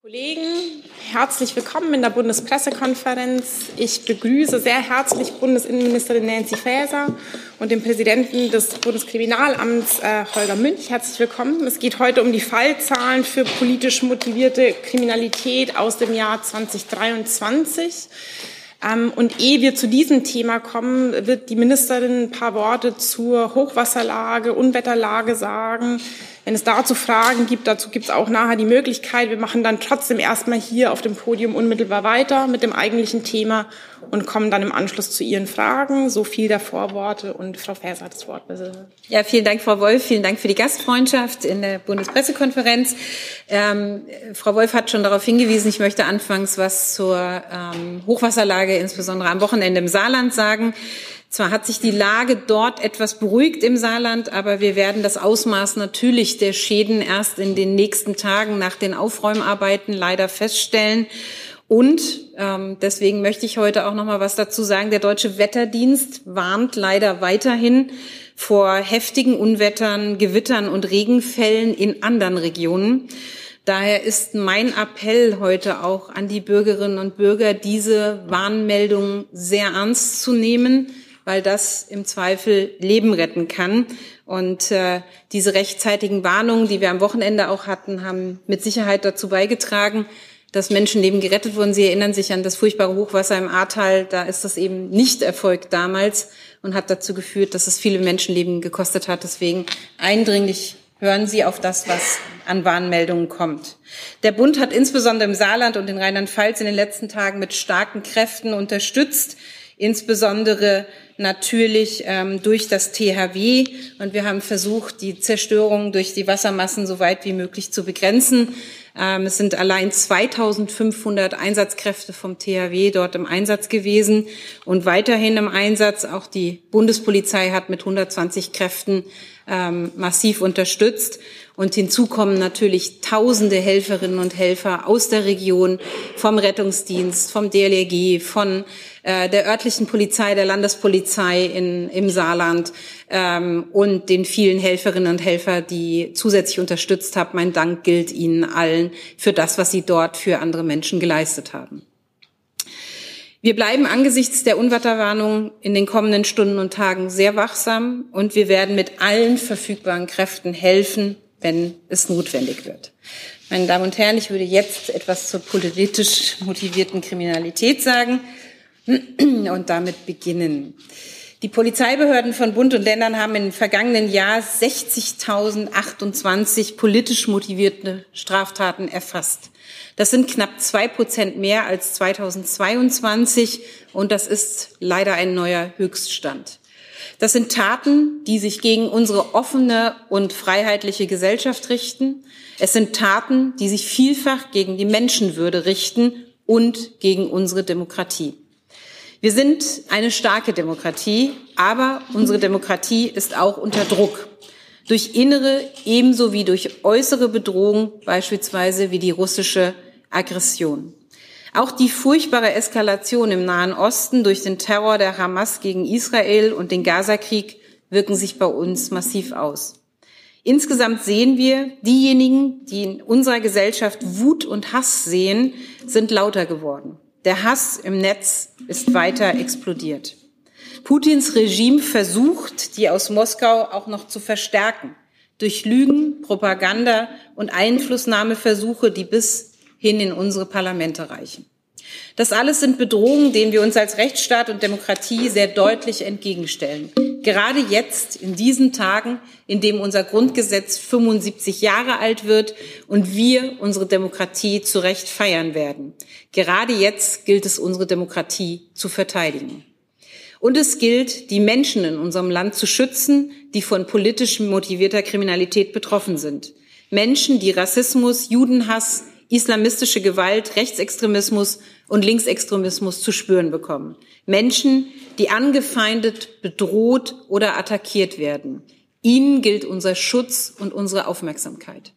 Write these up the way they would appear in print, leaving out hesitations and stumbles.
Kollegen, herzlich willkommen in der Bundespressekonferenz. Ich begrüße sehr herzlich Bundesinnenministerin Nancy Faeser und den Präsidenten des Bundeskriminalamts Holger Münch. Herzlich willkommen. Es geht heute um die Fallzahlen für politisch motivierte Kriminalität aus dem Jahr 2023. Und ehe wir zu diesem Thema kommen, wird die Ministerin ein paar Worte zur Hochwasserlage, Unwetterlage sagen. Wenn es dazu Fragen gibt, dazu gibt es auch nachher die Möglichkeit. Wir machen dann trotzdem erstmal hier auf dem Podium unmittelbar weiter mit dem eigentlichen Thema und kommen dann im Anschluss zu Ihren Fragen. So viel der Vorworte und Frau Faeser hat das Wort, bitte. Ja, vielen Dank, Frau Wolf. Vielen Dank für die Gastfreundschaft in der Bundespressekonferenz. Frau Wolf hat schon darauf hingewiesen, ich möchte anfangs was zur Hochwasserlage, insbesondere am Wochenende im Saarland sagen. Zwar hat sich die Lage dort etwas beruhigt im Saarland, aber wir werden das Ausmaß natürlich der Schäden erst in den nächsten Tagen nach den Aufräumarbeiten leider feststellen. Und deswegen möchte ich heute auch noch mal was dazu sagen. Der Deutsche Wetterdienst warnt leider weiterhin vor heftigen Unwettern, Gewittern und Regenfällen in anderen Regionen. Daher ist mein Appell heute auch an die Bürgerinnen und Bürger, diese Warnmeldungen sehr ernst zu nehmen, weil das im Zweifel Leben retten kann. Und diese rechtzeitigen Warnungen, die wir am Wochenende auch hatten, haben mit Sicherheit dazu beigetragen, dass Menschenleben gerettet wurden. Sie erinnern sich an das furchtbare Hochwasser im Ahrtal. Da ist das eben nicht erfolgt damals und hat dazu geführt, dass es viele Menschenleben gekostet hat. Deswegen eindringlich hören Sie auf das, was an Warnmeldungen kommt. Der Bund hat insbesondere im Saarland und in Rheinland-Pfalz in den letzten Tagen mit starken Kräften unterstützt, insbesondere natürlich durch das THW. Und wir haben versucht, die Zerstörung durch die Wassermassen so weit wie möglich zu begrenzen. Es sind allein 2.500 Einsatzkräfte vom THW dort im Einsatz gewesen und weiterhin im Einsatz. Auch die Bundespolizei hat mit 120 Kräften massiv unterstützt. Und hinzu kommen natürlich tausende Helferinnen und Helfer aus der Region, vom Rettungsdienst, vom DLRG, von der örtlichen Polizei, der Landespolizei im Saarland und den vielen Helferinnen und Helfern, die zusätzlich unterstützt haben. Mein Dank gilt Ihnen allen für das, was Sie dort für andere Menschen geleistet haben. Wir bleiben angesichts der Unwetterwarnung in den kommenden Stunden und Tagen sehr wachsam und wir werden mit allen verfügbaren Kräften helfen, wenn es notwendig wird. Meine Damen und Herren, ich würde jetzt etwas zur politisch motivierten Kriminalität sagen und damit beginnen. Die Polizeibehörden von Bund und Ländern haben im vergangenen Jahr 60.028 politisch motivierte Straftaten erfasst. Das sind knapp 2% mehr als 2022 und das ist leider ein neuer Höchststand. Das sind Taten, die sich gegen unsere offene und freiheitliche Gesellschaft richten. Es sind Taten, die sich vielfach gegen die Menschenwürde richten und gegen unsere Demokratie. Wir sind eine starke Demokratie, aber unsere Demokratie ist auch unter Druck. Durch innere ebenso wie durch äußere Bedrohung, beispielsweise wie die russische Aggression. Auch die furchtbare Eskalation im Nahen Osten durch den Terror der Hamas gegen Israel und den Gazakrieg wirken sich bei uns massiv aus. Insgesamt sehen wir, diejenigen, die in unserer Gesellschaft Wut und Hass sehen, sind lauter geworden. Der Hass im Netz ist weiter explodiert. Putins Regime versucht, die aus Moskau auch noch zu verstärken, durch Lügen, Propaganda und Einflussnahmeversuche, die bis hin in unsere Parlamente reichen. Das alles sind Bedrohungen, denen wir uns als Rechtsstaat und Demokratie sehr deutlich entgegenstellen. Gerade jetzt, in diesen Tagen, in dem unser Grundgesetz 75 Jahre alt wird und wir unsere Demokratie zu Recht feiern werden. Gerade jetzt gilt es, unsere Demokratie zu verteidigen. Und es gilt, die Menschen in unserem Land zu schützen, die von politisch motivierter Kriminalität betroffen sind. Menschen, die Rassismus, Judenhass, islamistische Gewalt, Rechtsextremismus und Linksextremismus zu spüren bekommen. Menschen, die angefeindet, bedroht oder attackiert werden. Ihnen gilt unser Schutz und unsere Aufmerksamkeit.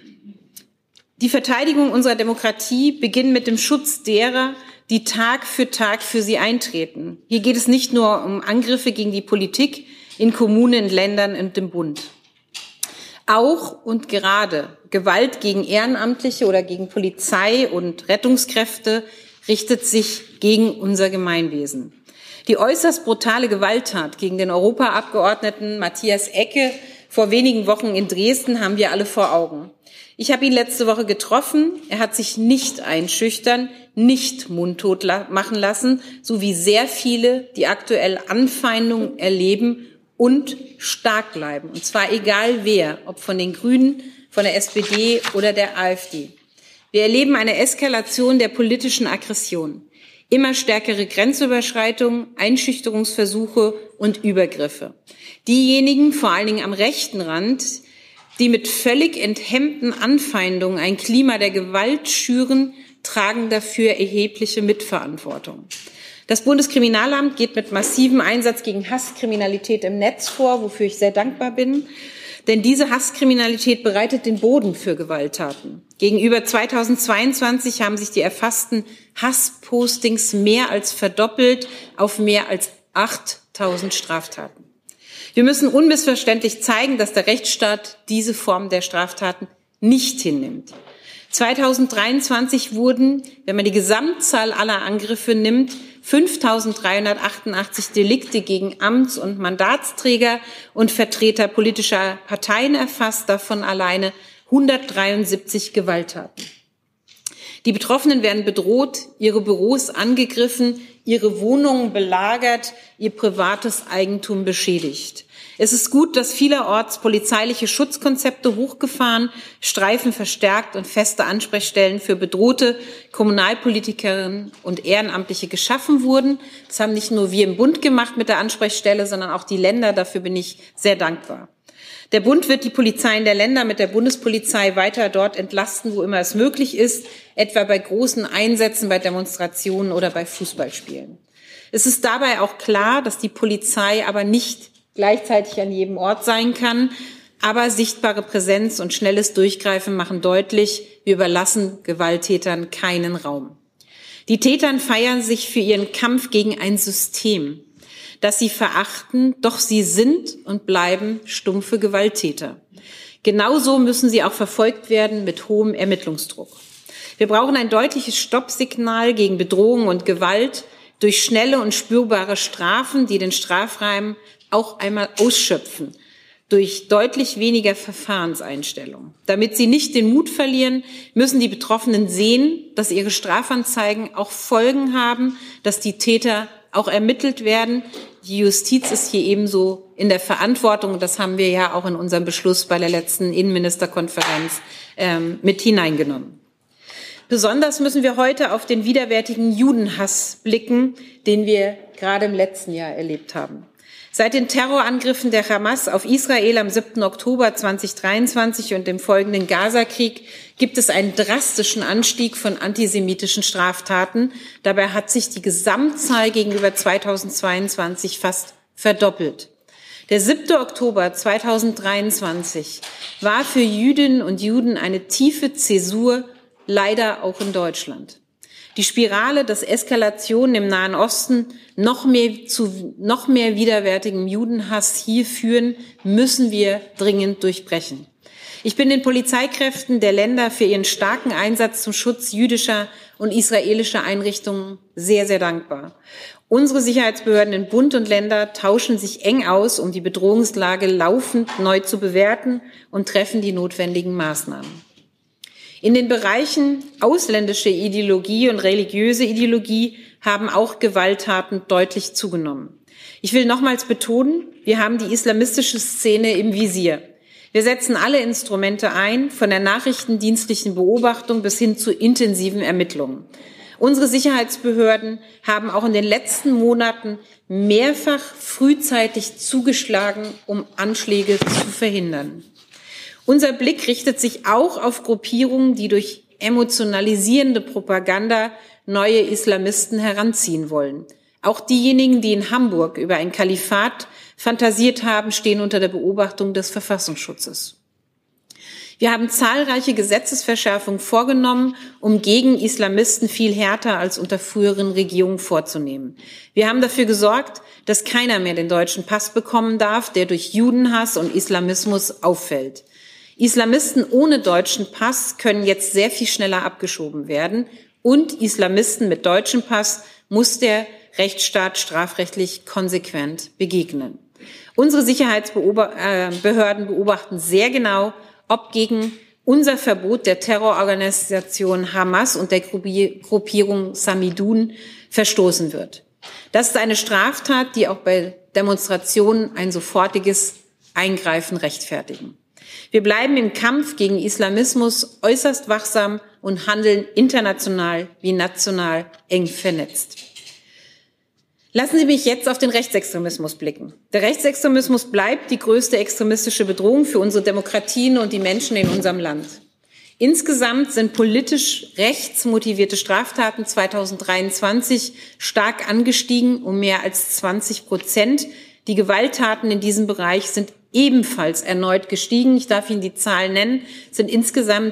Die Verteidigung unserer Demokratie beginnt mit dem Schutz derer, die Tag für Tag für sie eintreten. Hier geht es nicht nur um Angriffe gegen die Politik in Kommunen, in Ländern und im Bund. Auch und gerade Gewalt gegen Ehrenamtliche oder gegen Polizei und Rettungskräfte richtet sich gegen unser Gemeinwesen. Die äußerst brutale Gewalttat gegen den Europaabgeordneten Matthias Ecke vor wenigen Wochen in Dresden haben wir alle vor Augen. Ich habe ihn letzte Woche getroffen. Er hat sich nicht einschüchtern, nicht mundtot machen lassen, so wie sehr viele, die aktuell Anfeindungen erleben und stark bleiben. Und zwar egal wer, ob von den Grünen, von der SPD oder der AfD. Wir erleben eine Eskalation der politischen Aggression. Immer stärkere Grenzüberschreitungen, Einschüchterungsversuche und Übergriffe. Diejenigen, vor allen Dingen am rechten Rand, die mit völlig enthemmten Anfeindungen ein Klima der Gewalt schüren, tragen dafür erhebliche Mitverantwortung. Das Bundeskriminalamt geht mit massivem Einsatz gegen Hasskriminalität im Netz vor, wofür ich sehr dankbar bin. Denn diese Hasskriminalität bereitet den Boden für Gewalttaten. Gegenüber 2022 haben sich die erfassten Hasspostings mehr als verdoppelt auf mehr als 8.000 Straftaten. Wir müssen unmissverständlich zeigen, dass der Rechtsstaat diese Form der Straftaten nicht hinnimmt. 2023 wurden, wenn man die Gesamtzahl aller Angriffe nimmt, 5.388 Delikte gegen Amts- und Mandatsträger und Vertreter politischer Parteien erfasst, davon alleine 173 Gewalttaten. Die Betroffenen werden bedroht, ihre Büros angegriffen, ihre Wohnungen belagert, ihr privates Eigentum beschädigt. Es ist gut, dass vielerorts polizeiliche Schutzkonzepte hochgefahren, Streifen verstärkt und feste Ansprechstellen für bedrohte Kommunalpolitikerinnen und Ehrenamtliche geschaffen wurden. Das haben nicht nur wir im Bund gemacht mit der Ansprechstelle, sondern auch die Länder. Dafür bin ich sehr dankbar. Der Bund wird die Polizeien der Länder mit der Bundespolizei weiter dort entlasten, wo immer es möglich ist, etwa bei großen Einsätzen, bei Demonstrationen oder bei Fußballspielen. Es ist dabei auch klar, dass die Polizei aber nicht gleichzeitig an jedem Ort sein kann. Aber sichtbare Präsenz und schnelles Durchgreifen machen deutlich, wir überlassen Gewalttätern keinen Raum. Die Täter feiern sich für ihren Kampf gegen ein System, das sie verachten, doch sie sind und bleiben stumpfe Gewalttäter. Genauso müssen sie auch verfolgt werden mit hohem Ermittlungsdruck. Wir brauchen ein deutliches Stoppsignal gegen Bedrohung und Gewalt durch schnelle und spürbare Strafen, die den Strafrahmen auch einmal ausschöpfen, durch deutlich weniger Verfahrenseinstellungen. Damit sie nicht den Mut verlieren, müssen die Betroffenen sehen, dass ihre Strafanzeigen auch Folgen haben, dass die Täter auch ermittelt werden. Die Justiz ist hier ebenso in der Verantwortung, und das haben wir ja auch in unserem Beschluss bei der letzten Innenministerkonferenz mit hineingenommen. Besonders müssen wir heute auf den widerwärtigen Judenhass blicken, den wir gerade im letzten Jahr erlebt haben. Seit den Terrorangriffen der Hamas auf Israel am 7. Oktober 2023 und dem folgenden Gazakrieg gibt es einen drastischen Anstieg von antisemitischen Straftaten. Dabei hat sich die Gesamtzahl gegenüber 2022 fast verdoppelt. Der 7. Oktober 2023 war für Jüdinnen und Juden eine tiefe Zäsur, leider auch in Deutschland. Die Spirale des Eskalationen im Nahen Osten noch mehr widerwärtigem Judenhass hier führen, müssen wir dringend durchbrechen. Ich bin den Polizeikräften der Länder für ihren starken Einsatz zum Schutz jüdischer und israelischer Einrichtungen sehr, sehr dankbar. Unsere Sicherheitsbehörden in Bund und Länder tauschen sich eng aus, um die Bedrohungslage laufend neu zu bewerten und treffen die notwendigen Maßnahmen. In den Bereichen ausländische Ideologie und religiöse Ideologie haben auch Gewalttaten deutlich zugenommen. Ich will nochmals betonen, wir haben die islamistische Szene im Visier. Wir setzen alle Instrumente ein, von der nachrichtendienstlichen Beobachtung bis hin zu intensiven Ermittlungen. Unsere Sicherheitsbehörden haben auch in den letzten Monaten mehrfach frühzeitig zugeschlagen, um Anschläge zu verhindern. Unser Blick richtet sich auch auf Gruppierungen, die durch emotionalisierende Propaganda neue Islamisten heranziehen wollen. Auch diejenigen, die in Hamburg über ein Kalifat fantasiert haben, stehen unter der Beobachtung des Verfassungsschutzes. Wir haben zahlreiche Gesetzesverschärfungen vorgenommen, um gegen Islamisten viel härter als unter früheren Regierungen vorzunehmen. Wir haben dafür gesorgt, dass keiner mehr den deutschen Pass bekommen darf, der durch Judenhass und Islamismus auffällt. Islamisten ohne deutschen Pass können jetzt sehr viel schneller abgeschoben werden. Und Islamisten mit deutschem Pass muss der Rechtsstaat strafrechtlich konsequent begegnen. Unsere Sicherheitsbehörden beobachten sehr genau, ob gegen unser Verbot der Terrororganisation Hamas und der Gruppierung Samidun verstoßen wird. Das ist eine Straftat, die auch bei Demonstrationen ein sofortiges Eingreifen rechtfertigen. Wir bleiben im Kampf gegen Islamismus äußerst wachsam und handeln international wie national eng vernetzt. Lassen Sie mich jetzt auf den Rechtsextremismus blicken. Der Rechtsextremismus bleibt die größte extremistische Bedrohung für unsere Demokratien und die Menschen in unserem Land. Insgesamt sind politisch rechtsmotivierte Straftaten 2023 stark angestiegen, um mehr als 20%. Die Gewalttaten in diesem Bereich sind ebenfalls erneut gestiegen. Ich darf Ihnen die Zahlen nennen. Es sind insgesamt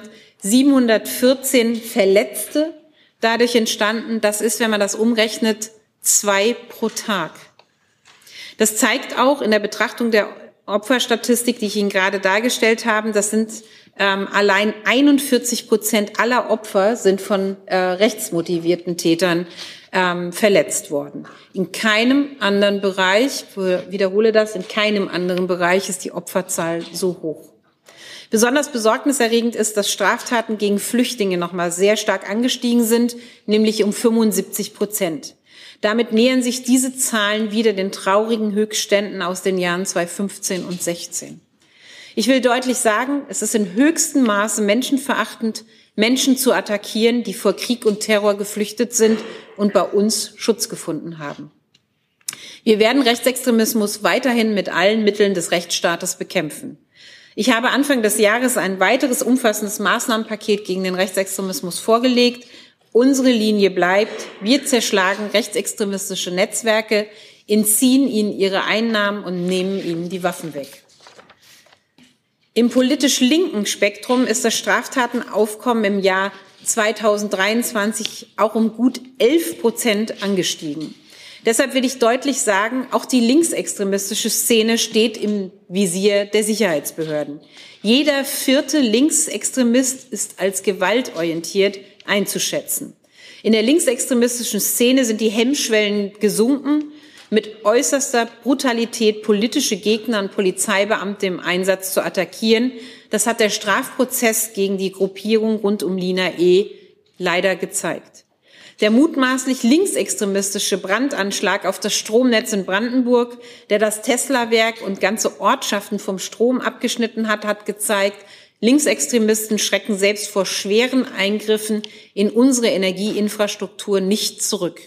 714 Verletzte dadurch entstanden. Das ist, wenn man das umrechnet, 2 pro Tag. Das zeigt auch in der Betrachtung der Opferstatistik, die ich Ihnen gerade dargestellt habe, das sind allein 41% aller Opfer sind von rechtsmotivierten Tätern verletzt worden. In keinem anderen Bereich, ich wiederhole das, in keinem anderen Bereich ist die Opferzahl so hoch. Besonders besorgniserregend ist, dass Straftaten gegen Flüchtlinge nochmal sehr stark angestiegen sind, nämlich um 75%. Damit nähern sich diese Zahlen wieder den traurigen Höchstständen aus den Jahren 2015 und 2016. Ich will deutlich sagen, es ist in höchstem Maße menschenverachtend, Menschen zu attackieren, die vor Krieg und Terror geflüchtet sind und bei uns Schutz gefunden haben. Wir werden Rechtsextremismus weiterhin mit allen Mitteln des Rechtsstaates bekämpfen. Ich habe Anfang des Jahres ein weiteres umfassendes Maßnahmenpaket gegen den Rechtsextremismus vorgelegt. Unsere Linie bleibt, wir zerschlagen rechtsextremistische Netzwerke, entziehen ihnen ihre Einnahmen und nehmen ihnen die Waffen weg. Im politisch linken Spektrum ist das Straftatenaufkommen im Jahr 2023 auch um gut 11% angestiegen. Deshalb will ich deutlich sagen, auch die linksextremistische Szene steht im Visier der Sicherheitsbehörden. Jeder 4. Linksextremist ist als gewaltorientiert einzuschätzen. In der linksextremistischen Szene sind die Hemmschwellen gesunken, mit äußerster Brutalität politische Gegner und Polizeibeamte im Einsatz zu attackieren. Das hat der Strafprozess gegen die Gruppierung rund um Lina E. leider gezeigt. Der mutmaßlich linksextremistische Brandanschlag auf das Stromnetz in Brandenburg, der das Tesla-Werk und ganze Ortschaften vom Strom abgeschnitten hat, hat gezeigt, Linksextremisten schrecken selbst vor schweren Eingriffen in unsere Energieinfrastruktur nicht zurück.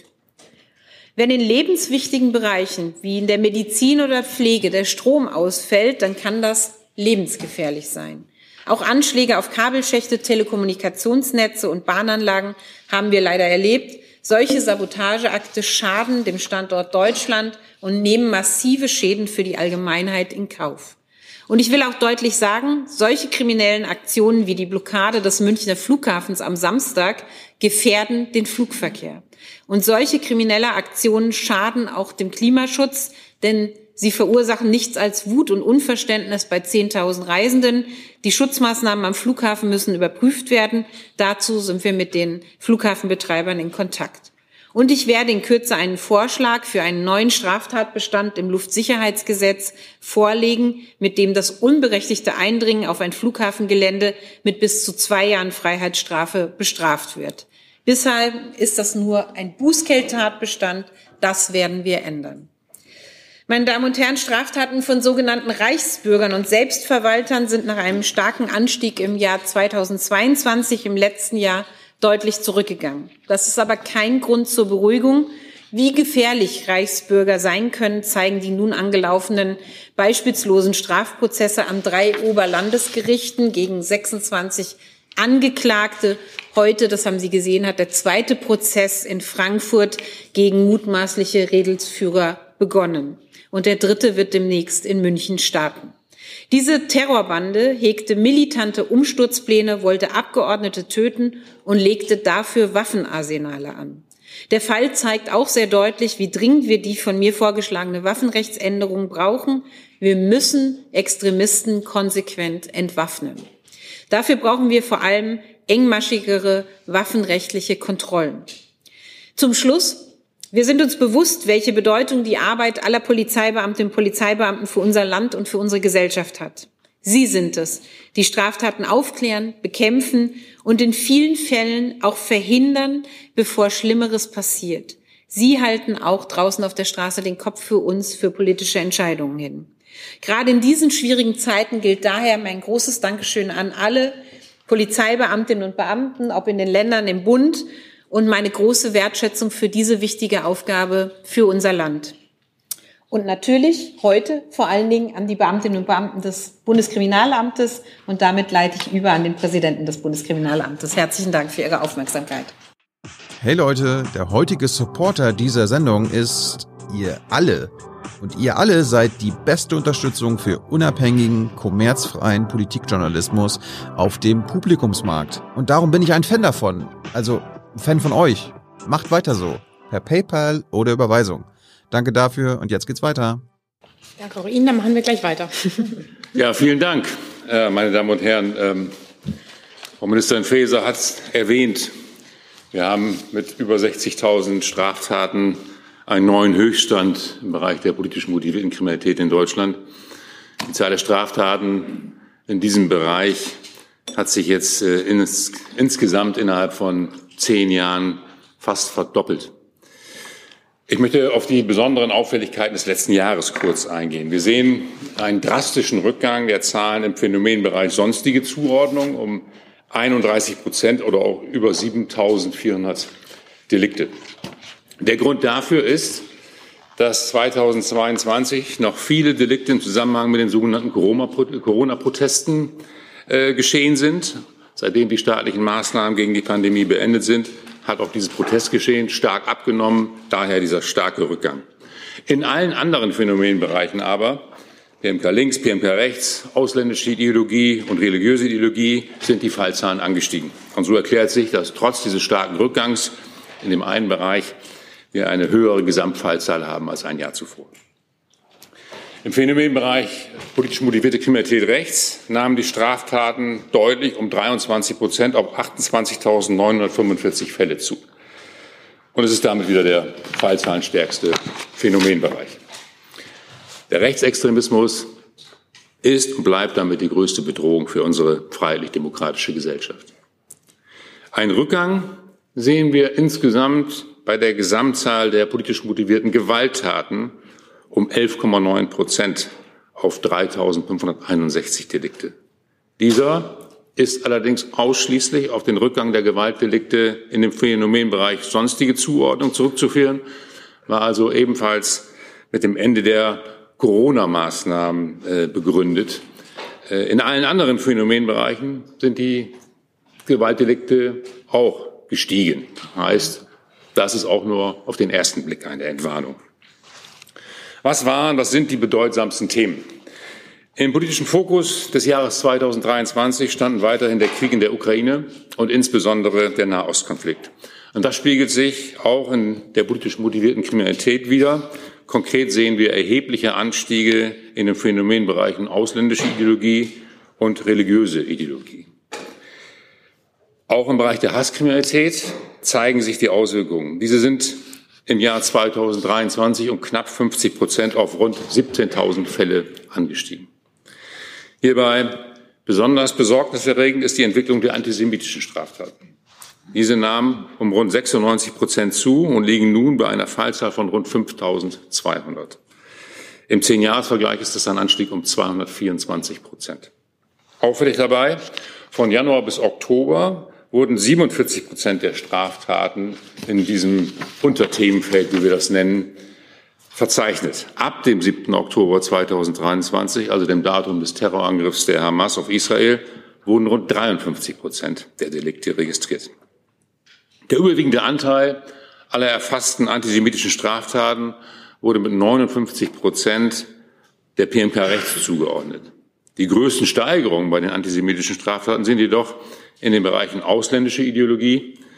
Wenn in lebenswichtigen Bereichen wie in der Medizin oder Pflege der Strom ausfällt, dann kann das lebensgefährlich sein. Auch Anschläge auf Kabelschächte, Telekommunikationsnetze und Bahnanlagen haben wir leider erlebt. Solche Sabotageakte schaden dem Standort Deutschland und nehmen massive Schäden für die Allgemeinheit in Kauf. Und ich will auch deutlich sagen, solche kriminellen Aktionen wie die Blockade des Münchner Flughafens am Samstag gefährden den Flugverkehr. Und solche kriminelle Aktionen schaden auch dem Klimaschutz, denn sie verursachen nichts als Wut und Unverständnis bei 10.000 Reisenden. Die Schutzmaßnahmen am Flughafen müssen überprüft werden. Dazu sind wir mit den Flughafenbetreibern in Kontakt. Und ich werde in Kürze einen Vorschlag für einen neuen Straftatbestand im Luftsicherheitsgesetz vorlegen, mit dem das unberechtigte Eindringen auf ein Flughafengelände mit bis zu 2 Jahren Freiheitsstrafe bestraft wird. Bisher ist das nur ein Bußgeldtatbestand. Das werden wir ändern. Meine Damen und Herren, Straftaten von sogenannten Reichsbürgern und Selbstverwaltern sind nach einem starken Anstieg im Jahr 2022, im letzten Jahr, deutlich zurückgegangen. Das ist aber kein Grund zur Beruhigung. Wie gefährlich Reichsbürger sein können, zeigen die nun angelaufenen beispielslosen Strafprozesse an 3 Oberlandesgerichten gegen 26 Angeklagte. Heute, das haben Sie gesehen, hat der 2. Prozess in Frankfurt gegen mutmaßliche Redelsführer begonnen. Und der 3. wird demnächst in München starten. Diese Terrorbande hegte militante Umsturzpläne, wollte Abgeordnete töten und legte dafür Waffenarsenale an. Der Fall zeigt auch sehr deutlich, wie dringend wir die von mir vorgeschlagene Waffenrechtsänderung brauchen. Wir müssen Extremisten konsequent entwaffnen. Dafür brauchen wir vor allem engmaschigere waffenrechtliche Kontrollen. Zum Schluss: Wir sind uns bewusst, welche Bedeutung die Arbeit aller Polizeibeamtinnen und Polizeibeamten für unser Land und für unsere Gesellschaft hat. Sie sind es, die Straftaten aufklären, bekämpfen und in vielen Fällen auch verhindern, bevor Schlimmeres passiert. Sie halten auch draußen auf der Straße den Kopf für uns, für politische Entscheidungen hin. Gerade in diesen schwierigen Zeiten gilt daher mein großes Dankeschön an alle Polizeibeamtinnen und Beamten, ob in den Ländern, im Bund, und meine große Wertschätzung für diese wichtige Aufgabe für unser Land. Und natürlich heute vor allen Dingen an die Beamtinnen und Beamten des Bundeskriminalamtes, und damit leite ich über an den Präsidenten des Bundeskriminalamtes. Herzlichen Dank für Ihre Aufmerksamkeit. Hey Leute, der heutige Supporter dieser Sendung ist ihr alle. Und ihr alle seid die beste Unterstützung für unabhängigen, kommerzfreien Politikjournalismus auf dem Publikumsmarkt. Und darum bin ich ein Fan davon. Also ein Fan von euch. Macht weiter so. Per PayPal oder Überweisung. Danke dafür und jetzt geht's weiter. Danke auch Ihnen, dann machen wir gleich weiter. Ja, vielen Dank, meine Damen und Herren. Frau Ministerin Faeser hat es erwähnt. Wir haben mit über 60.000 Straftaten einen neuen Höchststand im Bereich der politisch motivierten Kriminalität in Deutschland. Die Zahl der Straftaten in diesem Bereich hat sich jetzt insgesamt innerhalb von 10 Jahren fast verdoppelt. Ich möchte auf die besonderen Auffälligkeiten des letzten Jahres kurz eingehen. Wir sehen einen drastischen Rückgang der Zahlen im Phänomenbereich sonstige Zuordnung um 31% oder auch über 7.400 Delikte. Der Grund dafür ist, dass 2022 noch viele Delikte im Zusammenhang mit den sogenannten Corona-Protesten geschehen sind. Seitdem die staatlichen Maßnahmen gegen die Pandemie beendet sind, hat auch dieses Protestgeschehen stark abgenommen, daher dieser starke Rückgang. In allen anderen Phänomenbereichen aber, PMK links, PMK rechts, ausländische Ideologie und religiöse Ideologie, sind die Fallzahlen angestiegen. Und so erklärt sich, dass trotz dieses starken Rückgangs in dem einen Bereich wir eine höhere Gesamtfallzahl haben als ein Jahr zuvor. Im Phänomenbereich politisch motivierte Kriminalität rechts nahmen die Straftaten deutlich um 23% auf 28.945 Fälle zu. Und es ist damit wieder der fallzahlenstärkste Phänomenbereich. Der Rechtsextremismus ist und bleibt damit die größte Bedrohung für unsere freiheitlich-demokratische Gesellschaft. Einen Rückgang sehen wir insgesamt bei der Gesamtzahl der politisch motivierten Gewalttaten um 11,9% auf 3.561 Delikte. Dieser ist allerdings ausschließlich auf den Rückgang der Gewaltdelikte in dem Phänomenbereich sonstige Zuordnung zurückzuführen, war also ebenfalls mit dem Ende der Corona-Maßnahmen begründet. In allen anderen Phänomenbereichen sind die Gewaltdelikte auch gestiegen. Heißt, das ist auch nur auf den ersten Blick eine Entwarnung. Was sind die bedeutsamsten Themen? Im politischen Fokus des Jahres 2023 standen weiterhin der Krieg in der Ukraine und insbesondere der Nahostkonflikt. Und das spiegelt sich auch in der politisch motivierten Kriminalität wider. Konkret sehen wir erhebliche Anstiege in den Phänomenbereichen ausländische Ideologie und religiöse Ideologie. Auch im Bereich der Hasskriminalität zeigen sich die Auswirkungen. Diese sind im Jahr 2023 um knapp 50% auf rund 17.000 Fälle angestiegen. Hierbei besonders besorgniserregend ist die Entwicklung der antisemitischen Straftaten. Diese nahmen um rund 96% zu und liegen nun bei einer Fallzahl von rund 5.200. Im 10-Jahres-Vergleich ist das ein Anstieg um 224%. Auffällig dabei, von Januar bis Oktober wurden 47% der Straftaten in diesem Unterthemenfeld, wie wir das nennen, verzeichnet. Ab dem 7. Oktober 2023, also dem Datum des Terrorangriffs der Hamas auf Israel, wurden rund 53% der Delikte registriert. Der überwiegende Anteil aller erfassten antisemitischen Straftaten wurde mit 59% der PMK rechts zugeordnet. Die größten Steigerungen bei den antisemitischen Straftaten sind jedoch in den Bereichen ausländische Ideologie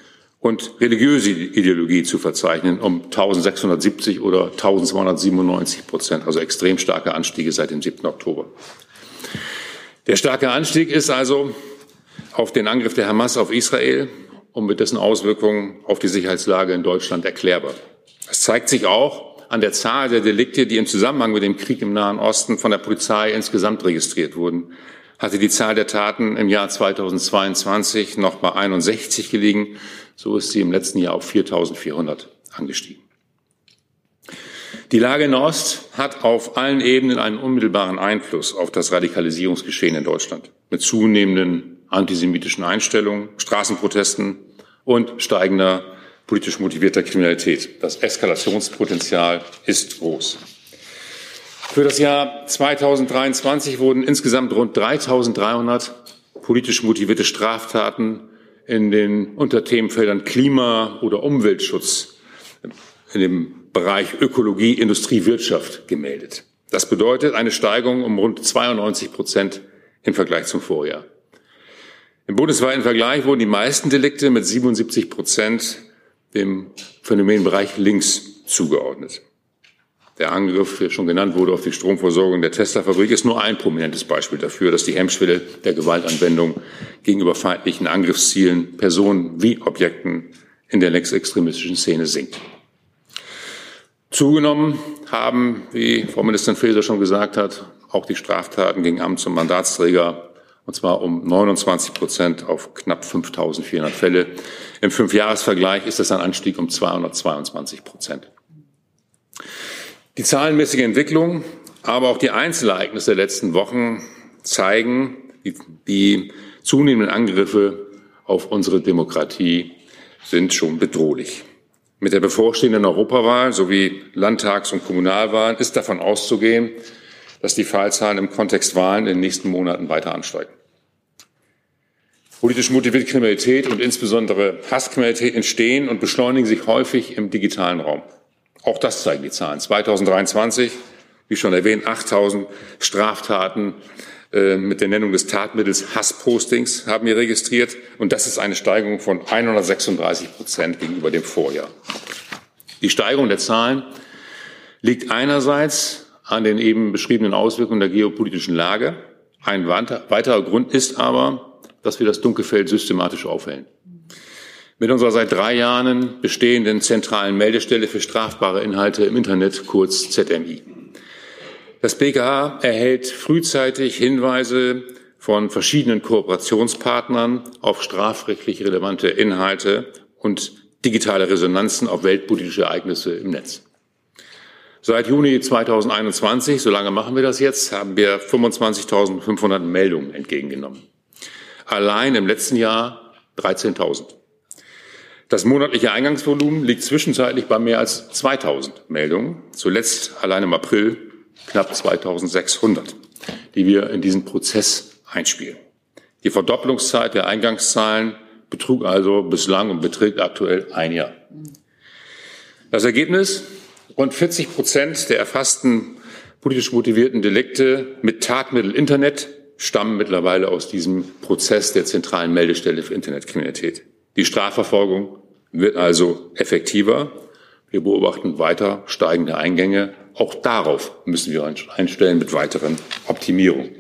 und religiöse Ideologie zu verzeichnen, um 1.670 oder 1.297%, also extrem starke Anstiege seit dem 7. Oktober. Der starke Anstieg ist also auf den Angriff der Hamas auf Israel und mit dessen Auswirkungen auf die Sicherheitslage in Deutschland erklärbar. Es zeigt sich auch an der Zahl der Delikte, die im Zusammenhang mit dem Krieg im Nahen Osten von der Polizei insgesamt registriert wurden. Hatte die Zahl der Taten im Jahr 2022 noch bei 61 gelegen, so ist sie im letzten Jahr auf 4.400 angestiegen. Die Lage in Nahost hat auf allen Ebenen einen unmittelbaren Einfluss auf das Radikalisierungsgeschehen in Deutschland, mit zunehmenden antisemitischen Einstellungen, Straßenprotesten und steigender politisch motivierter Kriminalität. Das Eskalationspotenzial ist groß. Für das Jahr 2023 wurden insgesamt rund 3.300 politisch motivierte Straftaten in den Unterthemenfeldern Klima- oder Umweltschutz in dem Bereich Ökologie, Industrie, Wirtschaft gemeldet. Das bedeutet eine Steigerung um rund 92% im Vergleich zum Vorjahr. Im bundesweiten Vergleich wurden die meisten Delikte mit 77% dem Phänomenbereich links zugeordnet. Der Angriff, der schon genannt wurde, auf die Stromversorgung der Tesla-Fabrik ist nur ein prominentes Beispiel dafür, dass die Hemmschwelle der Gewaltanwendung gegenüber feindlichen Angriffszielen, Personen wie Objekten in der rechtsextremistischen Szene sinkt. Zugenommen haben, wie Frau Ministerin Faeser schon gesagt hat, auch die Straftaten gegen Amts- und Mandatsträger, und zwar um 29% auf knapp 5.400 Fälle. Im Fünfjahresvergleich ist das ein Anstieg um 222%. Die zahlenmäßige Entwicklung, aber auch die Einzelereignisse der letzten Wochen zeigen die zunehmenden Angriffe auf unsere Demokratie sind schon bedrohlich. Mit der bevorstehenden Europawahl sowie Landtags- und Kommunalwahlen ist davon auszugehen, dass die Fallzahlen im Kontext Wahlen in den nächsten Monaten weiter ansteigen. Politisch motivierte Kriminalität und insbesondere Hasskriminalität entstehen und beschleunigen sich häufig im digitalen Raum. Auch das zeigen die Zahlen. 2023, wie schon erwähnt, 8.000 Straftaten mit der Nennung des Tatmittels Hasspostings haben wir registriert. Und das ist eine Steigerung von 136% gegenüber dem Vorjahr. Die Steigerung der Zahlen liegt einerseits an den eben beschriebenen Auswirkungen der geopolitischen Lage. Ein weiterer Grund ist aber, dass wir das Dunkelfeld systematisch aufhellen. Mit unserer seit 3 Jahren bestehenden zentralen Meldestelle für strafbare Inhalte im Internet, kurz ZMI. Das BKA erhält frühzeitig Hinweise von verschiedenen Kooperationspartnern auf strafrechtlich relevante Inhalte und digitale Resonanzen auf weltpolitische Ereignisse im Netz. Seit Juni 2021, so lange machen wir das jetzt, haben wir 25.500 Meldungen entgegengenommen. Allein im letzten Jahr 13.000. Das monatliche Eingangsvolumen liegt zwischenzeitlich bei mehr als 2.000 Meldungen. Zuletzt allein im April knapp 2.600, die wir in diesen Prozess einspielen. Die Verdopplungszeit der Eingangszahlen betrug also bislang und beträgt aktuell 1 Jahr. Das Ergebnis? Rund 40% der erfassten politisch motivierten Delikte mit Tatmittel Internet stammen mittlerweile aus diesem Prozess der zentralen Meldestelle für Internetkriminalität. Die Strafverfolgung wird also effektiver. Wir beobachten weiter steigende Eingänge. Auch darauf müssen wir einstellen mit weiteren Optimierungen.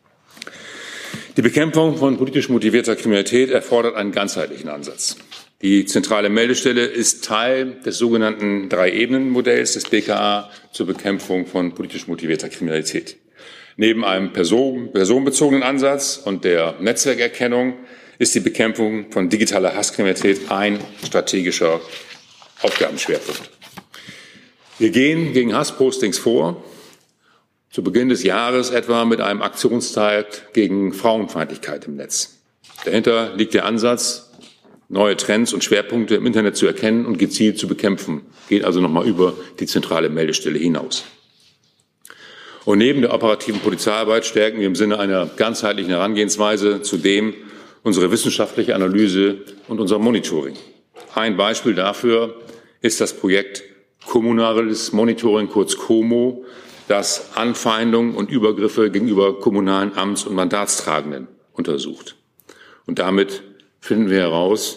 Die Bekämpfung von politisch motivierter Kriminalität erfordert einen ganzheitlichen Ansatz. Die zentrale Meldestelle ist Teil des sogenannten 3-Ebenen-Modells des BKA zur Bekämpfung von politisch motivierter Kriminalität. Neben einem personenbezogenen Ansatz und der Netzwerkerkennung ist die Bekämpfung von digitaler Hasskriminalität ein strategischer Aufgabenschwerpunkt. Wir gehen gegen Hasspostings vor, zu Beginn des Jahres etwa mit einem Aktionstag gegen Frauenfeindlichkeit im Netz. Dahinter liegt der Ansatz, neue Trends und Schwerpunkte im Internet zu erkennen und gezielt zu bekämpfen. Geht also nochmal über die zentrale Meldestelle hinaus. Und neben der operativen Polizeiarbeit stärken wir im Sinne einer ganzheitlichen Herangehensweise zudem unsere wissenschaftliche Analyse und unser Monitoring. Ein Beispiel dafür ist das Projekt Kommunales Monitoring, kurz KOMO, das Anfeindungen und Übergriffe gegenüber kommunalen Amts- und Mandatstragenden untersucht. Und damit finden wir heraus,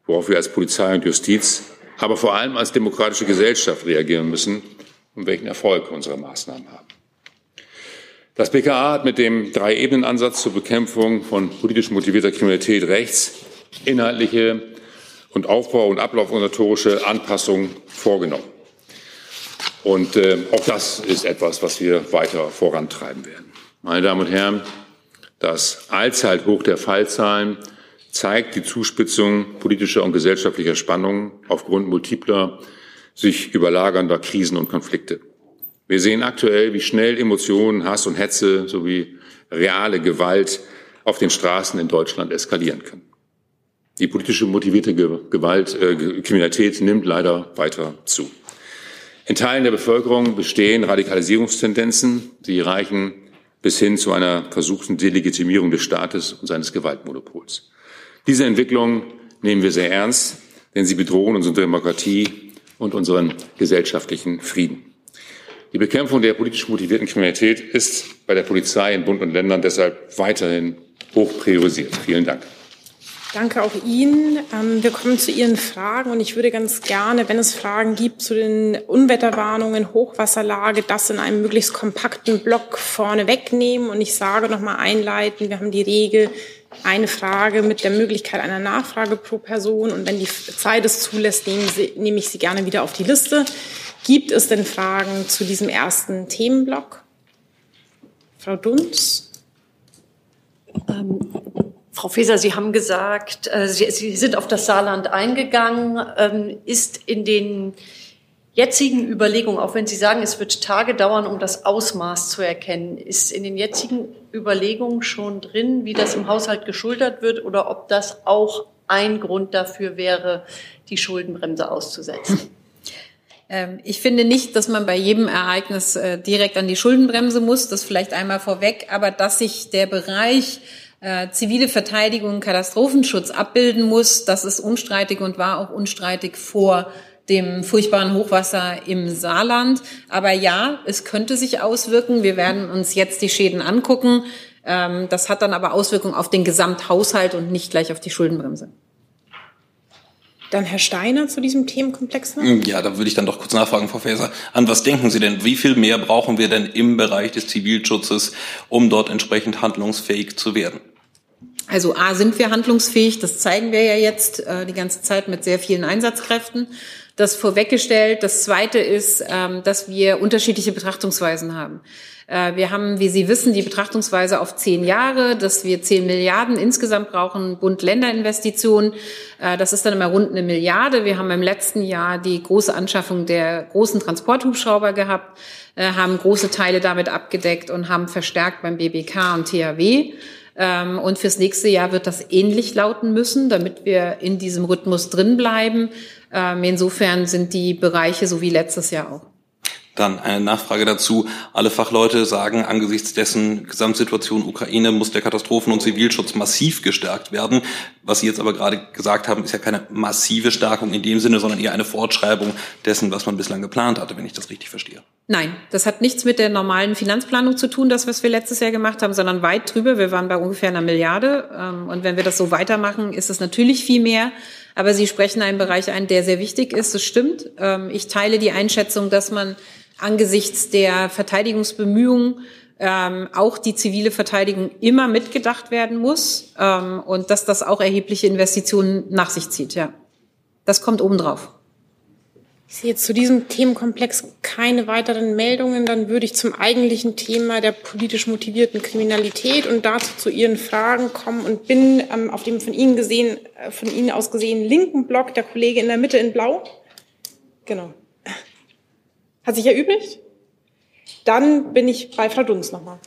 worauf wir als Polizei und Justiz, aber vor allem als demokratische Gesellschaft reagieren müssen und welchen Erfolg unsere Maßnahmen haben. Das BKA hat mit dem Drei-Ebenen-Ansatz zur Bekämpfung von politisch motivierter Kriminalität rechts inhaltliche und Aufbau- und ablauforganisatorische Anpassungen vorgenommen. Und auch das ist etwas, was wir weiter vorantreiben werden. Meine Damen und Herren, das Allzeithoch der Fallzahlen zeigt die Zuspitzung politischer und gesellschaftlicher Spannungen aufgrund multipler, sich überlagernder Krisen und Konflikte. Wir sehen aktuell, wie schnell Emotionen, Hass und Hetze sowie reale Gewalt auf den Straßen in Deutschland eskalieren können. Die politische motivierte Kriminalität nimmt leider weiter zu. In Teilen der Bevölkerung bestehen Radikalisierungstendenzen, die reichen bis hin zu einer versuchten Delegitimierung des Staates und seines Gewaltmonopols. Diese Entwicklung nehmen wir sehr ernst, denn sie bedrohen unsere Demokratie und unseren gesellschaftlichen Frieden. Die Bekämpfung der politisch motivierten Kriminalität ist bei der Polizei in Bund und Ländern deshalb weiterhin hoch priorisiert. Vielen Dank. Danke auch Ihnen. Wir kommen zu Ihren Fragen und ich würde ganz gerne, wenn es Fragen gibt zu den Unwetterwarnungen, Hochwasserlage, das in einem möglichst kompakten Block vorne wegnehmen. Und ich sage noch mal einleiten, wir haben die Regel, eine Frage mit der Möglichkeit einer Nachfrage pro Person. Und wenn die Zeit es zulässt, nehme ich Sie gerne wieder auf die Liste. Gibt es denn Fragen zu diesem ersten Themenblock? Frau Dunz? Frau Faeser, Sie haben gesagt, Sie sind auf das Saarland eingegangen. Ist in den jetzigen Überlegungen, auch wenn Sie sagen, es wird Tage dauern, um das Ausmaß zu erkennen, ist in den jetzigen Überlegungen schon drin, wie das im Haushalt geschultert wird oder ob das auch ein Grund dafür wäre, die Schuldenbremse auszusetzen? Ich finde nicht, dass man bei jedem Ereignis direkt an die Schuldenbremse muss, das vielleicht einmal vorweg, aber dass sich der Bereich zivile Verteidigung, Katastrophenschutz abbilden muss, das ist unstreitig und war auch unstreitig vor dem furchtbaren Hochwasser im Saarland. Aber ja, es könnte sich auswirken. Wir werden uns jetzt die Schäden angucken. Das hat dann aber Auswirkungen auf den Gesamthaushalt und nicht gleich auf die Schuldenbremse. Dann Herr Steiner zu diesem Themenkomplex noch? Ja, da würde ich dann doch kurz nachfragen, Frau Faeser. An was denken Sie denn? Wie viel mehr brauchen wir denn im Bereich des Zivilschutzes, um dort entsprechend handlungsfähig zu werden? Also A, sind wir handlungsfähig, das zeigen wir ja jetzt die ganze Zeit mit sehr vielen Einsatzkräften. Das vorweggestellt. Das Zweite ist, dass wir unterschiedliche Betrachtungsweisen haben. Wir haben, wie Sie wissen, die Betrachtungsweise auf 10 Jahre, dass wir 10 Milliarden insgesamt brauchen, Bund-Länder-Investitionen. Das ist dann immer rund 1 Milliarde. Wir haben im letzten Jahr die große Anschaffung der großen Transporthubschrauber gehabt, haben große Teile damit abgedeckt und haben verstärkt beim BBK und THW. Und fürs nächste Jahr wird das ähnlich lauten müssen, damit wir in diesem Rhythmus drin bleiben. Insofern sind die Bereiche so wie letztes Jahr auch. Dann eine Nachfrage dazu. Alle Fachleute sagen, angesichts dessen Gesamtsituation Ukraine muss der Katastrophen- und Zivilschutz massiv gestärkt werden. Was Sie jetzt aber gerade gesagt haben, ist ja keine massive Stärkung in dem Sinne, sondern eher eine Fortschreibung dessen, was man bislang geplant hatte, wenn ich das richtig verstehe. Nein, das hat nichts mit der normalen Finanzplanung zu tun, das, was wir letztes Jahr gemacht haben, sondern weit drüber. Wir waren bei ungefähr 1 Milliarde. Und wenn wir das so weitermachen, ist es natürlich viel mehr. Aber Sie sprechen einen Bereich ein, der sehr wichtig ist. Das stimmt. Ich teile die Einschätzung, dass man angesichts der Verteidigungsbemühungen auch die zivile Verteidigung immer mitgedacht werden muss und dass das auch erhebliche Investitionen nach sich zieht. Ja, das kommt obendrauf. Ich sehe jetzt zu diesem Themenkomplex keine weiteren Meldungen. Dann würde ich zum eigentlichen Thema der politisch motivierten Kriminalität und dazu zu Ihren Fragen kommen und bin auf dem von Ihnen aus gesehen linken Block, der Kollege in der Mitte in Blau. Genau. Hat sich erübrigt? Dann bin ich bei Frau Dunz nochmal.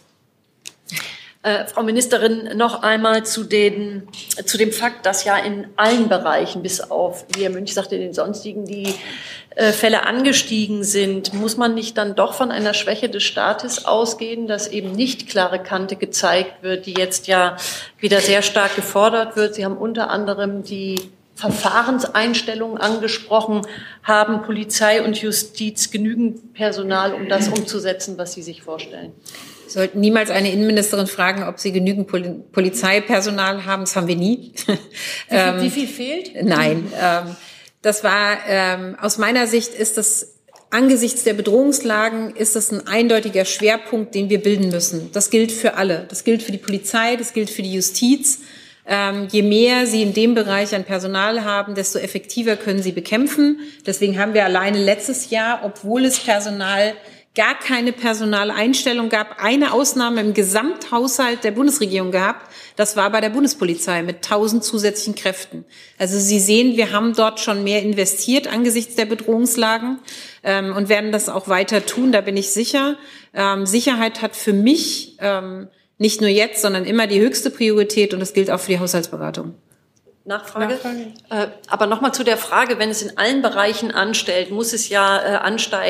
Frau Ministerin, noch einmal zu dem Fakt, dass ja in allen Bereichen, bis auf, wie Herr Münch sagte, den sonstigen, die Fälle angestiegen sind. Muss man nicht dann doch von einer Schwäche des Staates ausgehen, dass eben nicht klare Kante gezeigt wird, die jetzt ja wieder sehr stark gefordert wird? Sie haben unter anderem die Verfahrenseinstellungen angesprochen. Haben Polizei und Justiz genügend Personal, um das umzusetzen, was Sie sich vorstellen? Wir sollten niemals eine Innenministerin fragen, ob sie genügend Polizeipersonal haben. Das haben wir nie. Wie viel fehlt? Nein. Das war, aus meiner Sicht ist das, angesichts der Bedrohungslagen, ist das ein eindeutiger Schwerpunkt, den wir bilden müssen. Das gilt für alle. Das gilt für die Polizei, das gilt für die Justiz. Je mehr sie in dem Bereich an Personal haben, desto effektiver können sie bekämpfen. Deswegen haben wir alleine letztes Jahr, obwohl es gar keine Personaleinstellung gab, eine Ausnahme im Gesamthaushalt der Bundesregierung gehabt. Das war bei der Bundespolizei mit 1000 zusätzlichen Kräften. Also Sie sehen, wir haben dort schon mehr investiert angesichts der Bedrohungslagen und werden das auch weiter tun, da bin ich sicher. Sicherheit hat für mich nicht nur jetzt, sondern immer die höchste Priorität und das gilt auch für die Haushaltsberatung. Nachfrage. Aber nochmal zu der Frage, wenn es in allen Bereichen ansteigt, muss es ja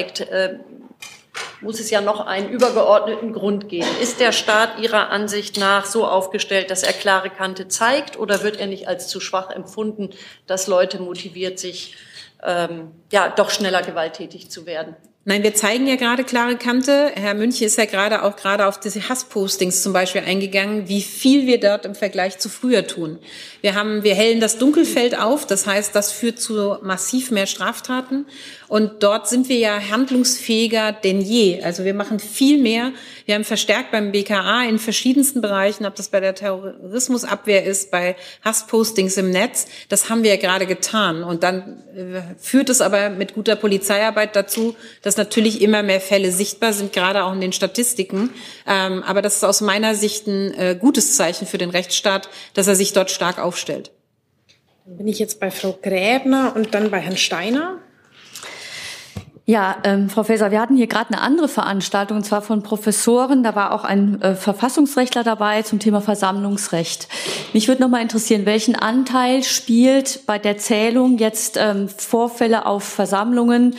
noch einen übergeordneten Grund geben. Ist der Staat Ihrer Ansicht nach so aufgestellt, dass er klare Kante zeigt, oder wird er nicht als zu schwach empfunden, dass Leute motiviert, sich doch schneller gewalttätig zu werden? Nein, wir zeigen ja gerade klare Kante. Herr Münch ist ja gerade auf diese Hasspostings zum Beispiel eingegangen, wie viel wir dort im Vergleich zu früher tun. Wir hellen das Dunkelfeld auf, das heißt, das führt zu massiv mehr Straftaten. Und dort sind wir ja handlungsfähiger denn je. Also wir machen viel mehr. Wir haben verstärkt beim BKA in verschiedensten Bereichen, ob das bei der Terrorismusabwehr ist, bei Hasspostings im Netz. Das haben wir ja gerade getan. Und dann führt es aber mit guter Polizeiarbeit dazu, dass natürlich immer mehr Fälle sichtbar sind, gerade auch in den Statistiken. Aber das ist aus meiner Sicht ein gutes Zeichen für den Rechtsstaat, dass er sich dort stark aufstellt. Dann bin ich jetzt bei Frau Gräbner und dann bei Herrn Steiner. Ja, Frau Faeser, wir hatten hier gerade eine andere Veranstaltung, und zwar von Professoren. Da war auch ein Verfassungsrechtler dabei zum Thema Versammlungsrecht. Mich würde noch mal interessieren, welchen Anteil spielt bei der Zählung jetzt Vorfälle auf Versammlungen,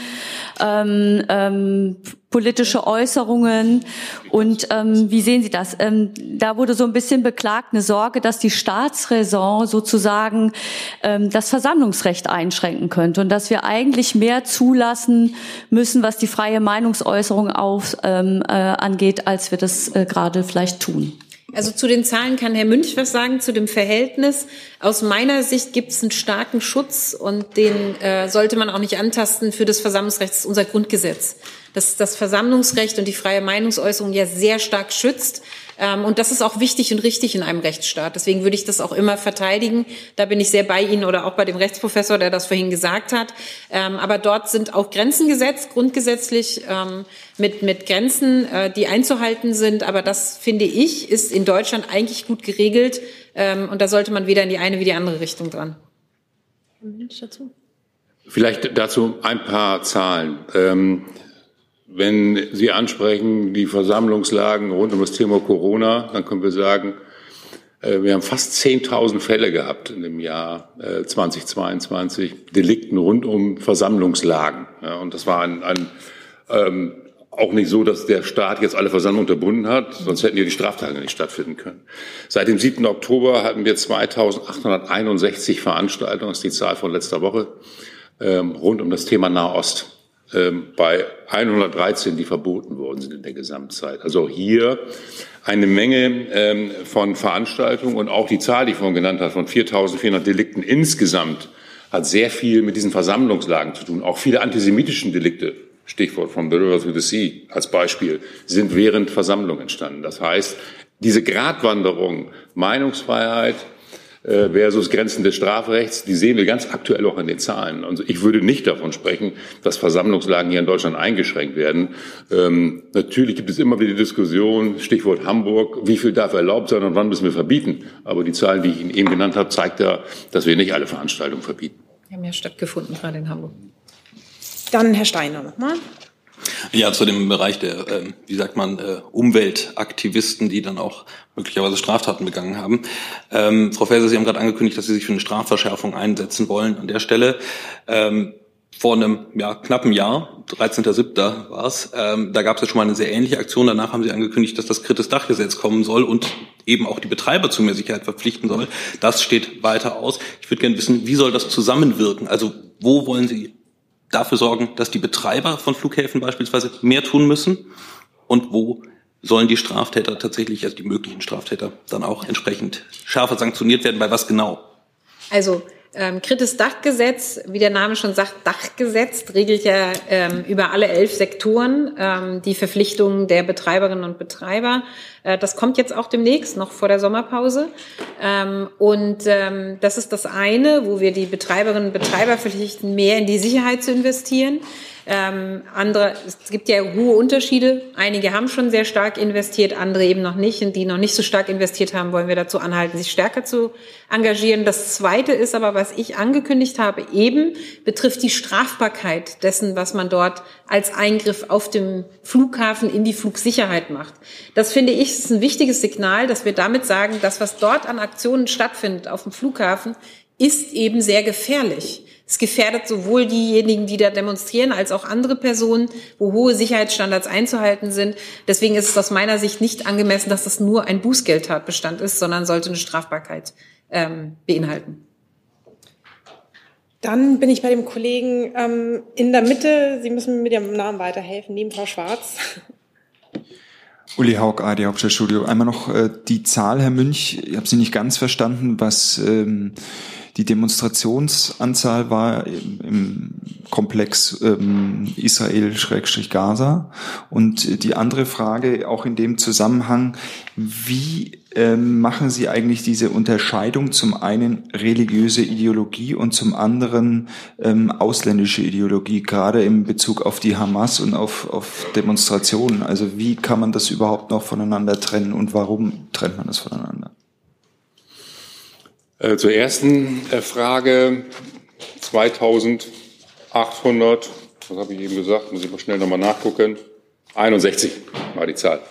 politische Äußerungen und wie sehen Sie das? Da wurde so ein bisschen beklagt, eine Sorge, dass die Staatsräson sozusagen das Versammlungsrecht einschränken könnte und dass wir eigentlich mehr zulassen müssen, was die freie Meinungsäußerung angeht, als wir das gerade vielleicht tun. Also zu den Zahlen kann Herr Münch was sagen, zu dem Verhältnis. Aus meiner Sicht gibt es einen starken Schutz und den sollte man auch nicht antasten für das Versammlungsrecht. Das ist unser Grundgesetz, das das Versammlungsrecht und die freie Meinungsäußerung ja sehr stark schützt. Und das ist auch wichtig und richtig in einem Rechtsstaat. Deswegen würde ich das auch immer verteidigen. Da bin ich sehr bei Ihnen oder auch bei dem Rechtsprofessor, der das vorhin gesagt hat. Aber dort sind auch Grenzen gesetzt, grundgesetzlich mit Grenzen, die einzuhalten sind. Aber das, finde ich, ist in Deutschland eigentlich gut geregelt. Und da sollte man weder in die eine wie die andere Richtung dran. Vielleicht dazu ein paar Zahlen. Wenn Sie ansprechen, die Versammlungslagen rund um das Thema Corona, dann können wir sagen, wir haben fast 10.000 Fälle gehabt in dem Jahr 2022, Delikten rund um Versammlungslagen. Ja, und das war auch nicht so, dass der Staat jetzt alle Versammlungen unterbunden hat, sonst hätten ja die Straftage nicht stattfinden können. Seit dem 7. Oktober hatten wir 2.861 Veranstaltungen, das ist die Zahl von letzter Woche, rund um das Thema Nahost. Bei 113, die verboten worden sind in der Gesamtzeit. Also hier eine Menge von Veranstaltungen und auch die Zahl, die ich vorhin genannt habe, von 4.400 Delikten insgesamt hat sehr viel mit diesen Versammlungslagen zu tun. Auch viele antisemitische Delikte, Stichwort from the river to the sea als Beispiel, sind während Versammlungen entstanden. Das heißt, diese Gratwanderung Meinungsfreiheit versus Grenzen des Strafrechts, die sehen wir ganz aktuell auch in den Zahlen. Also ich würde nicht davon sprechen, dass Versammlungslagen hier in Deutschland eingeschränkt werden. Natürlich gibt es immer wieder Diskussionen, Stichwort Hamburg, wie viel darf erlaubt sein und wann müssen wir verbieten. Aber die Zahlen, die ich Ihnen eben genannt habe, zeigt ja, dass wir nicht alle Veranstaltungen verbieten. Die haben ja stattgefunden, gerade in Hamburg. Dann Herr Steiner nochmal. Ja, zu dem Bereich der, Umweltaktivisten, die dann auch möglicherweise Straftaten begangen haben. Frau Faeser, Sie haben gerade angekündigt, dass Sie sich für eine Strafverschärfung einsetzen wollen an der Stelle. vor einem knappen Jahr, 13.07. war es, da gab es ja schon mal eine sehr ähnliche Aktion. Danach haben sie angekündigt, dass das Kritis-Dach-Gesetz kommen soll und eben auch die Betreiber zu mehr Sicherheit verpflichten soll. Das steht weiter aus. Ich würde gerne wissen, wie soll das zusammenwirken? Also wo wollen Sie dafür sorgen, dass die Betreiber von Flughäfen beispielsweise mehr tun müssen? Und wo sollen die Straftäter tatsächlich, also die möglichen Straftäter, dann auch entsprechend schärfer sanktioniert werden? Bei was genau? Also Kritis-Dach-Gesetz, wie der Name schon sagt, Dachgesetz, regelt ja über alle 11 Sektoren die Verpflichtungen der Betreiberinnen und Betreiber. Das kommt jetzt auch demnächst, noch vor der Sommerpause. Das ist das eine, wo wir die Betreiberinnen und Betreiber verpflichten, mehr in die Sicherheit zu investieren. Es gibt ja hohe Unterschiede. Einige haben schon sehr stark investiert, andere eben noch nicht. Und die noch nicht so stark investiert haben, wollen wir dazu anhalten, sich stärker zu engagieren. Das Zweite ist aber, was ich angekündigt habe, betrifft die Strafbarkeit dessen, was man dort als Eingriff auf dem Flughafen in die Flugsicherheit macht. Das finde ich ist ein wichtiges Signal, dass wir damit sagen, das, was dort an Aktionen stattfindet auf dem Flughafen, ist eben sehr gefährlich. Es gefährdet sowohl diejenigen, die da demonstrieren, als auch andere Personen, wo hohe Sicherheitsstandards einzuhalten sind. Deswegen ist es aus meiner Sicht nicht angemessen, dass das nur ein Bußgeldtatbestand ist, sondern sollte eine Strafbarkeit beinhalten. Dann bin ich bei dem Kollegen in der Mitte. Sie müssen mir mit Ihrem Namen weiterhelfen, neben Frau Schwarz. Uli Haug, ARD Hauptstadtstudio. Einmal noch die Zahl, Herr Münch. Ich habe Sie nicht ganz verstanden, was die Demonstrationsanzahl war im Komplex Israel-Gaza. Und die andere Frage, auch in dem Zusammenhang, wie machen Sie eigentlich diese Unterscheidung, zum einen religiöse Ideologie und zum anderen ausländische Ideologie, gerade in Bezug auf die Hamas und auf Demonstrationen? Also wie kann man das überhaupt noch voneinander trennen und warum trennt man das voneinander? Zur ersten Frage, 2800, was habe ich eben gesagt, muss ich mal schnell nochmal nachgucken, 61 war die Zahl.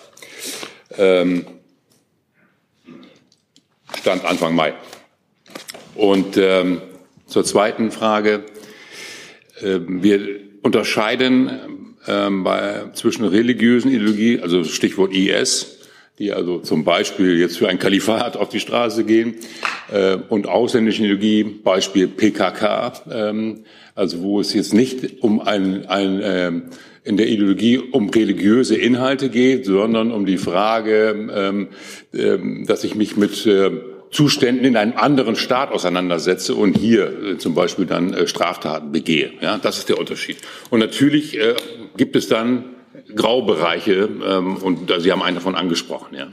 Stand Anfang Mai. Und zur zweiten Frage, wir unterscheiden zwischen religiösen Ideologie, also Stichwort IS, die also zum Beispiel jetzt für ein Kalifat auf die Straße gehen, und ausländischen Ideologie, Beispiel PKK, also wo es jetzt nicht in der Ideologie um religiöse Inhalte geht, sondern um die Frage, dass ich mich mit Zuständen in einem anderen Staat auseinandersetze und hier zum Beispiel dann Straftaten begehe. Ja, das ist der Unterschied. Und natürlich gibt es dann Graubereiche, und Sie haben einen davon angesprochen. Ja.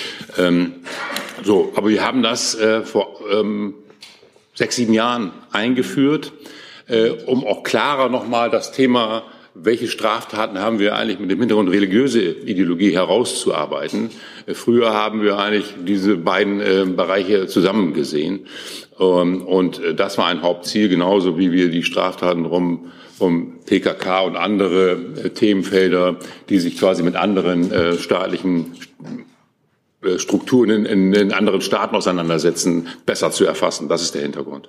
Aber wir haben das vor 6-7 Jahren eingeführt, um auch klarer nochmal das Thema, welche Straftaten haben wir eigentlich mit dem Hintergrund religiöse Ideologie herauszuarbeiten. Früher haben wir eigentlich diese beiden Bereiche zusammen gesehen. Und das war ein Hauptziel, genauso wie wir die Straftaten vom PKK und andere Themenfelder, die sich quasi mit anderen staatlichen Strukturen in anderen Staaten auseinandersetzen, besser zu erfassen. Das ist der Hintergrund.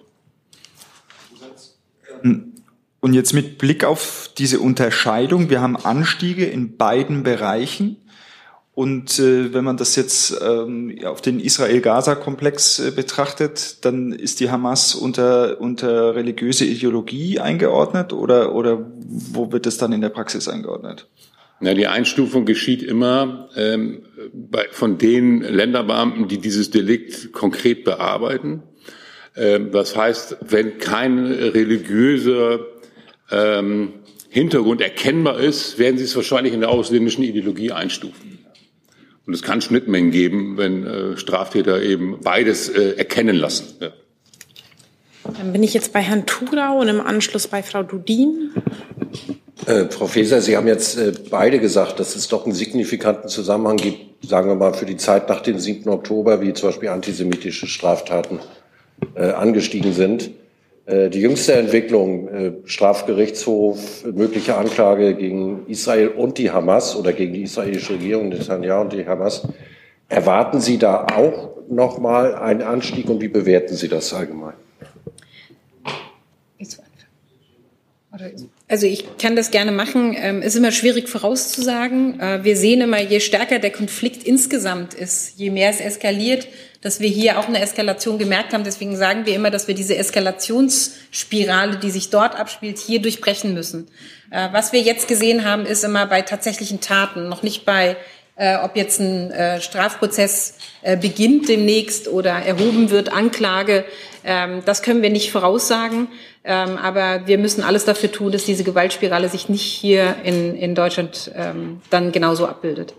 Und jetzt mit Blick auf diese Unterscheidung, wir haben Anstiege in beiden Bereichen. Und wenn man das jetzt auf den Israel-Gaza-Komplex betrachtet, dann ist die Hamas unter religiöse Ideologie eingeordnet oder wo wird es dann in der Praxis eingeordnet? Na, die Einstufung geschieht immer von den Länderbeamten, die dieses Delikt konkret bearbeiten. Das heißt, wenn kein religiöser Hintergrund erkennbar ist, werden sie es wahrscheinlich in der ausländischen Ideologie einstufen. Und es kann Schnittmengen geben, wenn Straftäter eben beides erkennen lassen. Ja. Dann bin ich jetzt bei Herrn Thurau und im Anschluss bei Frau Dudin. Frau Faeser, Sie haben jetzt beide gesagt, dass es doch einen signifikanten Zusammenhang gibt, sagen wir mal, für die Zeit nach dem 7. Oktober, wie zum Beispiel antisemitische Straftaten angestiegen sind. Die jüngste Entwicklung, Strafgerichtshof, mögliche Anklage gegen Israel und die Hamas oder gegen die israelische Regierung, Netanyahu und die Hamas. Erwarten Sie da auch nochmal einen Anstieg und wie bewerten Sie das allgemein? Also ich kann das gerne machen. Ist immer schwierig vorauszusagen. Wir sehen immer, je stärker der Konflikt insgesamt ist, je mehr es eskaliert, dass wir hier auch eine Eskalation gemerkt haben. Deswegen sagen wir immer, dass wir diese Eskalationsspirale, die sich dort abspielt, hier durchbrechen müssen. Was wir jetzt gesehen haben, ist immer bei tatsächlichen Taten, noch nicht bei, ob jetzt ein Strafprozess beginnt demnächst oder erhoben wird, Anklage. Das können wir nicht voraussagen. Aber wir müssen alles dafür tun, dass diese Gewaltspirale sich nicht hier in Deutschland dann genauso abbildet.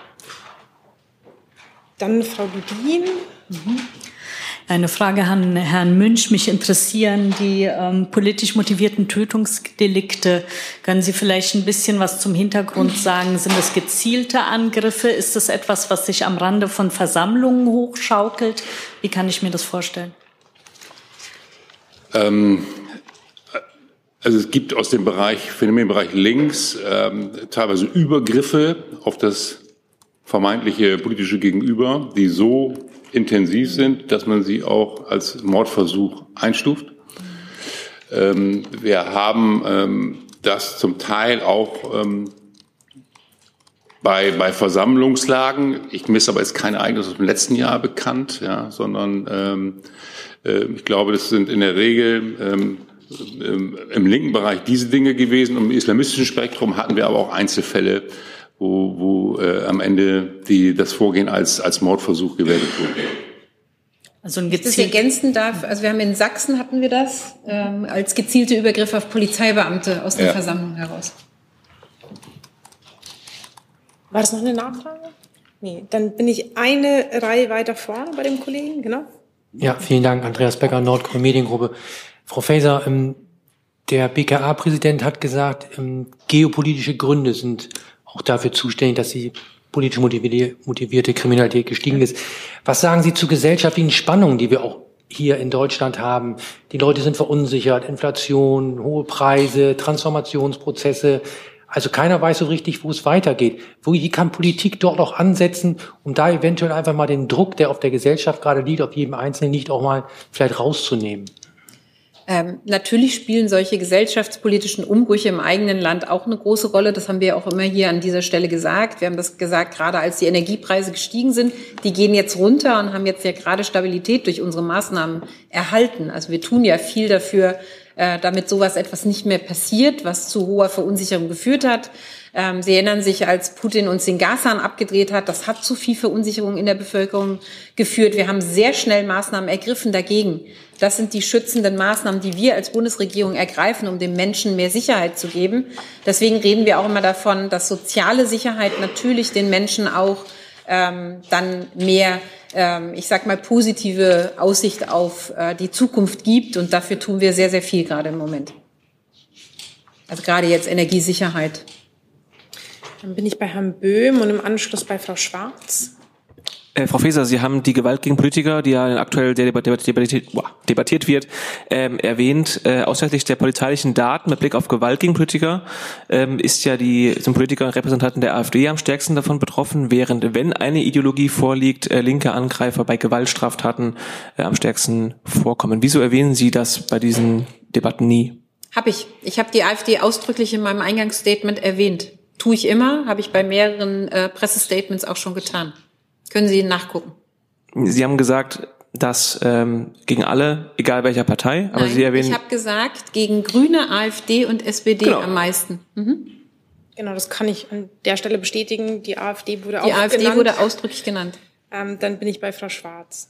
Dann Frau Budin. Eine Frage an Herrn Münch. Mich interessieren die politisch motivierten Tötungsdelikte. Können Sie vielleicht ein bisschen was zum Hintergrund sagen? Sind das gezielte Angriffe? Ist das etwas, was sich am Rande von Versammlungen hochschaukelt? Wie kann ich mir das vorstellen? Also es gibt aus dem Phänomenbereich links teilweise Übergriffe auf das vermeintliche politische Gegenüber, die so intensiv sind, dass man sie auch als Mordversuch einstuft. Wir haben das zum Teil auch bei Versammlungslagen. Mir ist aber jetzt kein Ereignis aus dem letzten Jahr bekannt, ja, sondern ich glaube, das sind in der Regel im linken Bereich diese Dinge gewesen. Im islamistischen Spektrum hatten wir aber auch Einzelfälle, wo am Ende das Vorgehen als Mordversuch gewertet wurde. Also ein das ergänzen darf, also wir haben in Sachsen hatten wir das als gezielte Übergriffe auf Polizeibeamte aus der Versammlung heraus. War das noch eine Nachfrage? Nee, dann bin ich eine Reihe weiter vorne bei dem Kollegen, genau. Ja, vielen Dank, Andreas Becker, Nordkorea Mediengruppe. Frau Faeser, der BKA-Präsident hat gesagt, geopolitische Gründe sind auch dafür zuständig, dass die politisch motivierte Kriminalität gestiegen ist. Was sagen Sie zu gesellschaftlichen Spannungen, die wir auch hier in Deutschland haben? Die Leute sind verunsichert, Inflation, hohe Preise, Transformationsprozesse. Also keiner weiß so richtig, wo es weitergeht. Wie kann Politik dort auch ansetzen, um da eventuell einfach mal den Druck, der auf der Gesellschaft gerade liegt, auf jedem Einzelnen liegt, auch mal vielleicht rauszunehmen? Natürlich spielen solche gesellschaftspolitischen Umbrüche im eigenen Land auch eine große Rolle. Das haben wir auch immer hier an dieser Stelle gesagt. Wir haben das gesagt, gerade als die Energiepreise gestiegen sind. Die gehen jetzt runter und haben jetzt ja gerade Stabilität durch unsere Maßnahmen erhalten. Also wir tun ja viel dafür, damit sowas etwas nicht mehr passiert, was zu hoher Verunsicherung geführt hat. Sie erinnern sich, als Putin uns den Gashahn abgedreht hat, das hat zu viel Verunsicherung in der Bevölkerung geführt. Wir haben sehr schnell Maßnahmen ergriffen dagegen. Das sind die schützenden Maßnahmen, die wir als Bundesregierung ergreifen, um den Menschen mehr Sicherheit zu geben. Deswegen reden wir auch immer davon, dass soziale Sicherheit natürlich den Menschen auch dann mehr, ich sag mal, positive Aussicht auf die Zukunft gibt. Und dafür tun wir sehr, sehr viel gerade im Moment. Also gerade jetzt Energiesicherheit. Dann bin ich bei Herrn Böhm und im Anschluss bei Frau Schwarz. Frau Faeser, Sie haben die Gewalt gegen Politiker, die ja aktuell debattiert wird, erwähnt. Aus Sicht der polizeilichen Daten mit Blick auf Gewalt gegen Politiker sind Politiker und Repräsentanten der AfD am stärksten davon betroffen, während, wenn eine Ideologie vorliegt, linke Angreifer bei Gewaltstraftaten am stärksten vorkommen. Wieso erwähnen Sie das bei diesen Debatten nie? Ich habe die AfD ausdrücklich in meinem Eingangsstatement erwähnt. Tue ich immer, habe ich bei mehreren Pressestatements auch schon getan. Können Sie nachgucken. Sie haben gesagt, dass gegen alle, egal welcher Partei, aber Nein, Sie erwähnen... ich habe gesagt, gegen Grüne, AfD und SPD am meisten. Mhm. Genau, das kann ich an der Stelle bestätigen. Die AfD wurde auch genannt. Die AfD wurde ausdrücklich genannt. Dann bin ich bei Frau Schwarz.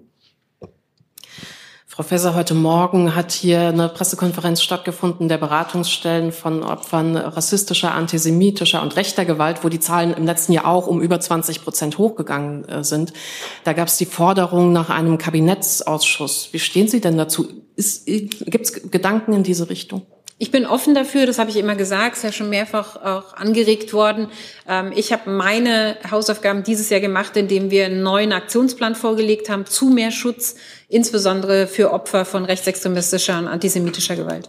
Frau Faeser, heute Morgen hat hier eine Pressekonferenz stattgefunden der Beratungsstellen von Opfern rassistischer, antisemitischer und rechter Gewalt, wo die Zahlen im letzten Jahr auch um über 20% hochgegangen sind. Da gab es die Forderung nach einem Kabinettsausschuss. Wie stehen Sie denn dazu? Gibt es Gedanken in diese Richtung? Ich bin offen dafür, das habe ich immer gesagt, ist ja schon mehrfach auch angeregt worden. Ich habe meine Hausaufgaben dieses Jahr gemacht, indem wir einen neuen Aktionsplan vorgelegt haben zu mehr Schutz, insbesondere für Opfer von rechtsextremistischer und antisemitischer Gewalt.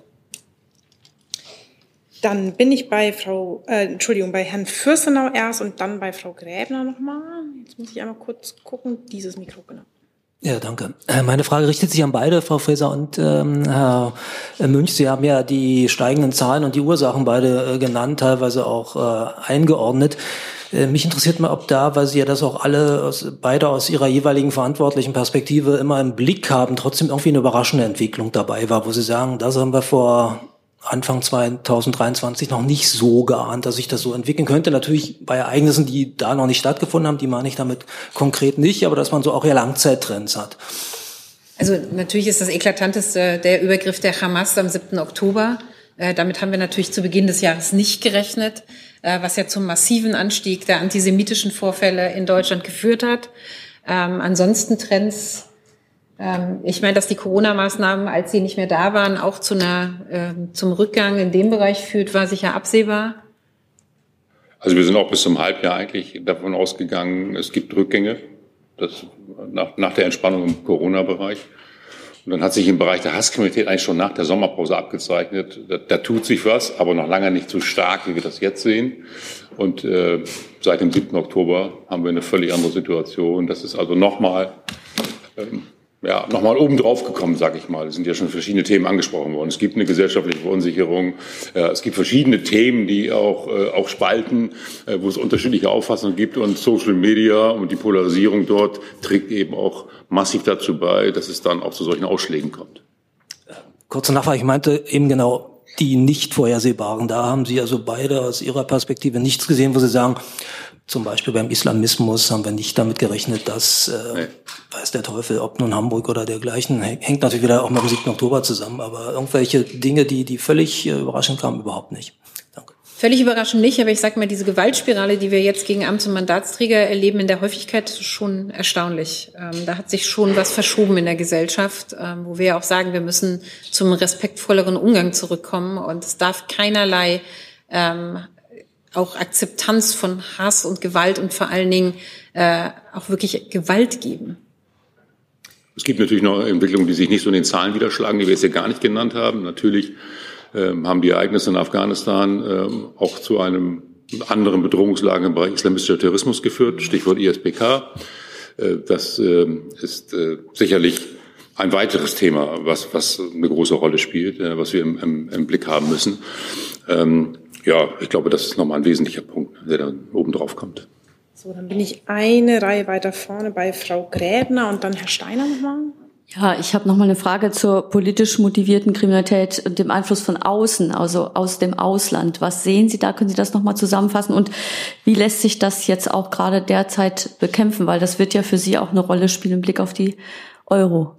Dann bin ich bei bei Herrn Fürstenau erst und dann bei Frau Gräbner nochmal. Jetzt muss ich einmal kurz gucken, dieses Mikro, genau. Ja, danke. Meine Frage richtet sich an beide, Frau Faeser und Herr Münch. Sie haben ja die steigenden Zahlen und die Ursachen beide genannt, teilweise auch eingeordnet. Mich interessiert mal, ob da, weil Sie ja das auch beide aus Ihrer jeweiligen verantwortlichen Perspektive immer im Blick haben, trotzdem irgendwie eine überraschende Entwicklung dabei war, wo Sie sagen, das haben wir vor Anfang 2023 noch nicht so geahnt, dass sich das so entwickeln könnte. Natürlich bei Ereignissen, die da noch nicht stattgefunden haben, die meine ich damit konkret nicht, aber dass man so auch ja Langzeittrends hat. Also natürlich ist das eklatanteste der Übergriff der Hamas am 7. Oktober. Damit haben wir natürlich zu Beginn des Jahres nicht gerechnet, was ja zum massiven Anstieg der antisemitischen Vorfälle in Deutschland geführt hat. Ansonsten Trends. Ich meine, dass die Corona-Maßnahmen, als sie nicht mehr da waren, auch zum Rückgang in dem Bereich führt, war sicher absehbar. Also wir sind auch bis zum Halbjahr eigentlich davon ausgegangen, es gibt Rückgänge, das nach der Entspannung im Corona-Bereich. Und dann hat sich im Bereich der Hasskriminalität eigentlich schon nach der Sommerpause abgezeichnet. Da tut sich was, aber noch lange nicht so stark, wie wir das jetzt sehen. Und seit dem 7. Oktober haben wir eine völlig andere Situation. Das ist also nochmal oben drauf gekommen, sage ich mal. Es sind ja schon verschiedene Themen angesprochen worden. Es gibt eine gesellschaftliche Verunsicherung. Es gibt verschiedene Themen, die auch spalten, wo es unterschiedliche Auffassungen gibt. Und Social Media und die Polarisierung dort trägt eben auch massiv dazu bei, dass es dann auch zu solchen Ausschlägen kommt. Kurze Nachfrage, ich meinte eben genau die nicht vorhersehbaren. Da haben Sie also beide aus Ihrer Perspektive nichts gesehen, wo Sie sagen, zum Beispiel beim Islamismus haben wir nicht damit gerechnet, dass, weiß der Teufel, ob nun Hamburg oder dergleichen, hängt natürlich wieder auch mit dem 7. Oktober zusammen, aber irgendwelche Dinge, die völlig überraschend kamen, überhaupt nicht. Danke. Völlig überraschend nicht, aber ich sage mal, diese Gewaltspirale, die wir jetzt gegen Amts- und Mandatsträger erleben, in der Häufigkeit ist schon erstaunlich. Da hat sich schon was verschoben in der Gesellschaft, wo wir auch sagen, wir müssen zum respektvolleren Umgang zurückkommen und es darf keinerlei auch Akzeptanz von Hass und Gewalt und vor allen Dingen auch wirklich Gewalt geben. Es gibt natürlich noch Entwicklungen, die sich nicht so in den Zahlen widerschlagen, die wir jetzt hier gar nicht genannt haben. Natürlich haben die Ereignisse in Afghanistan auch zu einem anderen Bedrohungslagen im Bereich islamistischer Terrorismus geführt, Stichwort ISPK. Das ist sicherlich ein weiteres Thema, was eine große Rolle spielt, was wir im Blick haben müssen. Ja, ich glaube, das ist nochmal ein wesentlicher Punkt, der da oben drauf kommt. So, dann bin ich eine Reihe weiter vorne bei Frau Gräbner und dann Herr Steiner nochmal. Ja, ich habe nochmal eine Frage zur politisch motivierten Kriminalität und dem Einfluss von außen, also aus dem Ausland. Was sehen Sie da? Können Sie das nochmal zusammenfassen? Und wie lässt sich das jetzt auch gerade derzeit bekämpfen? Weil das wird ja für Sie auch eine Rolle spielen im Blick auf die Euro.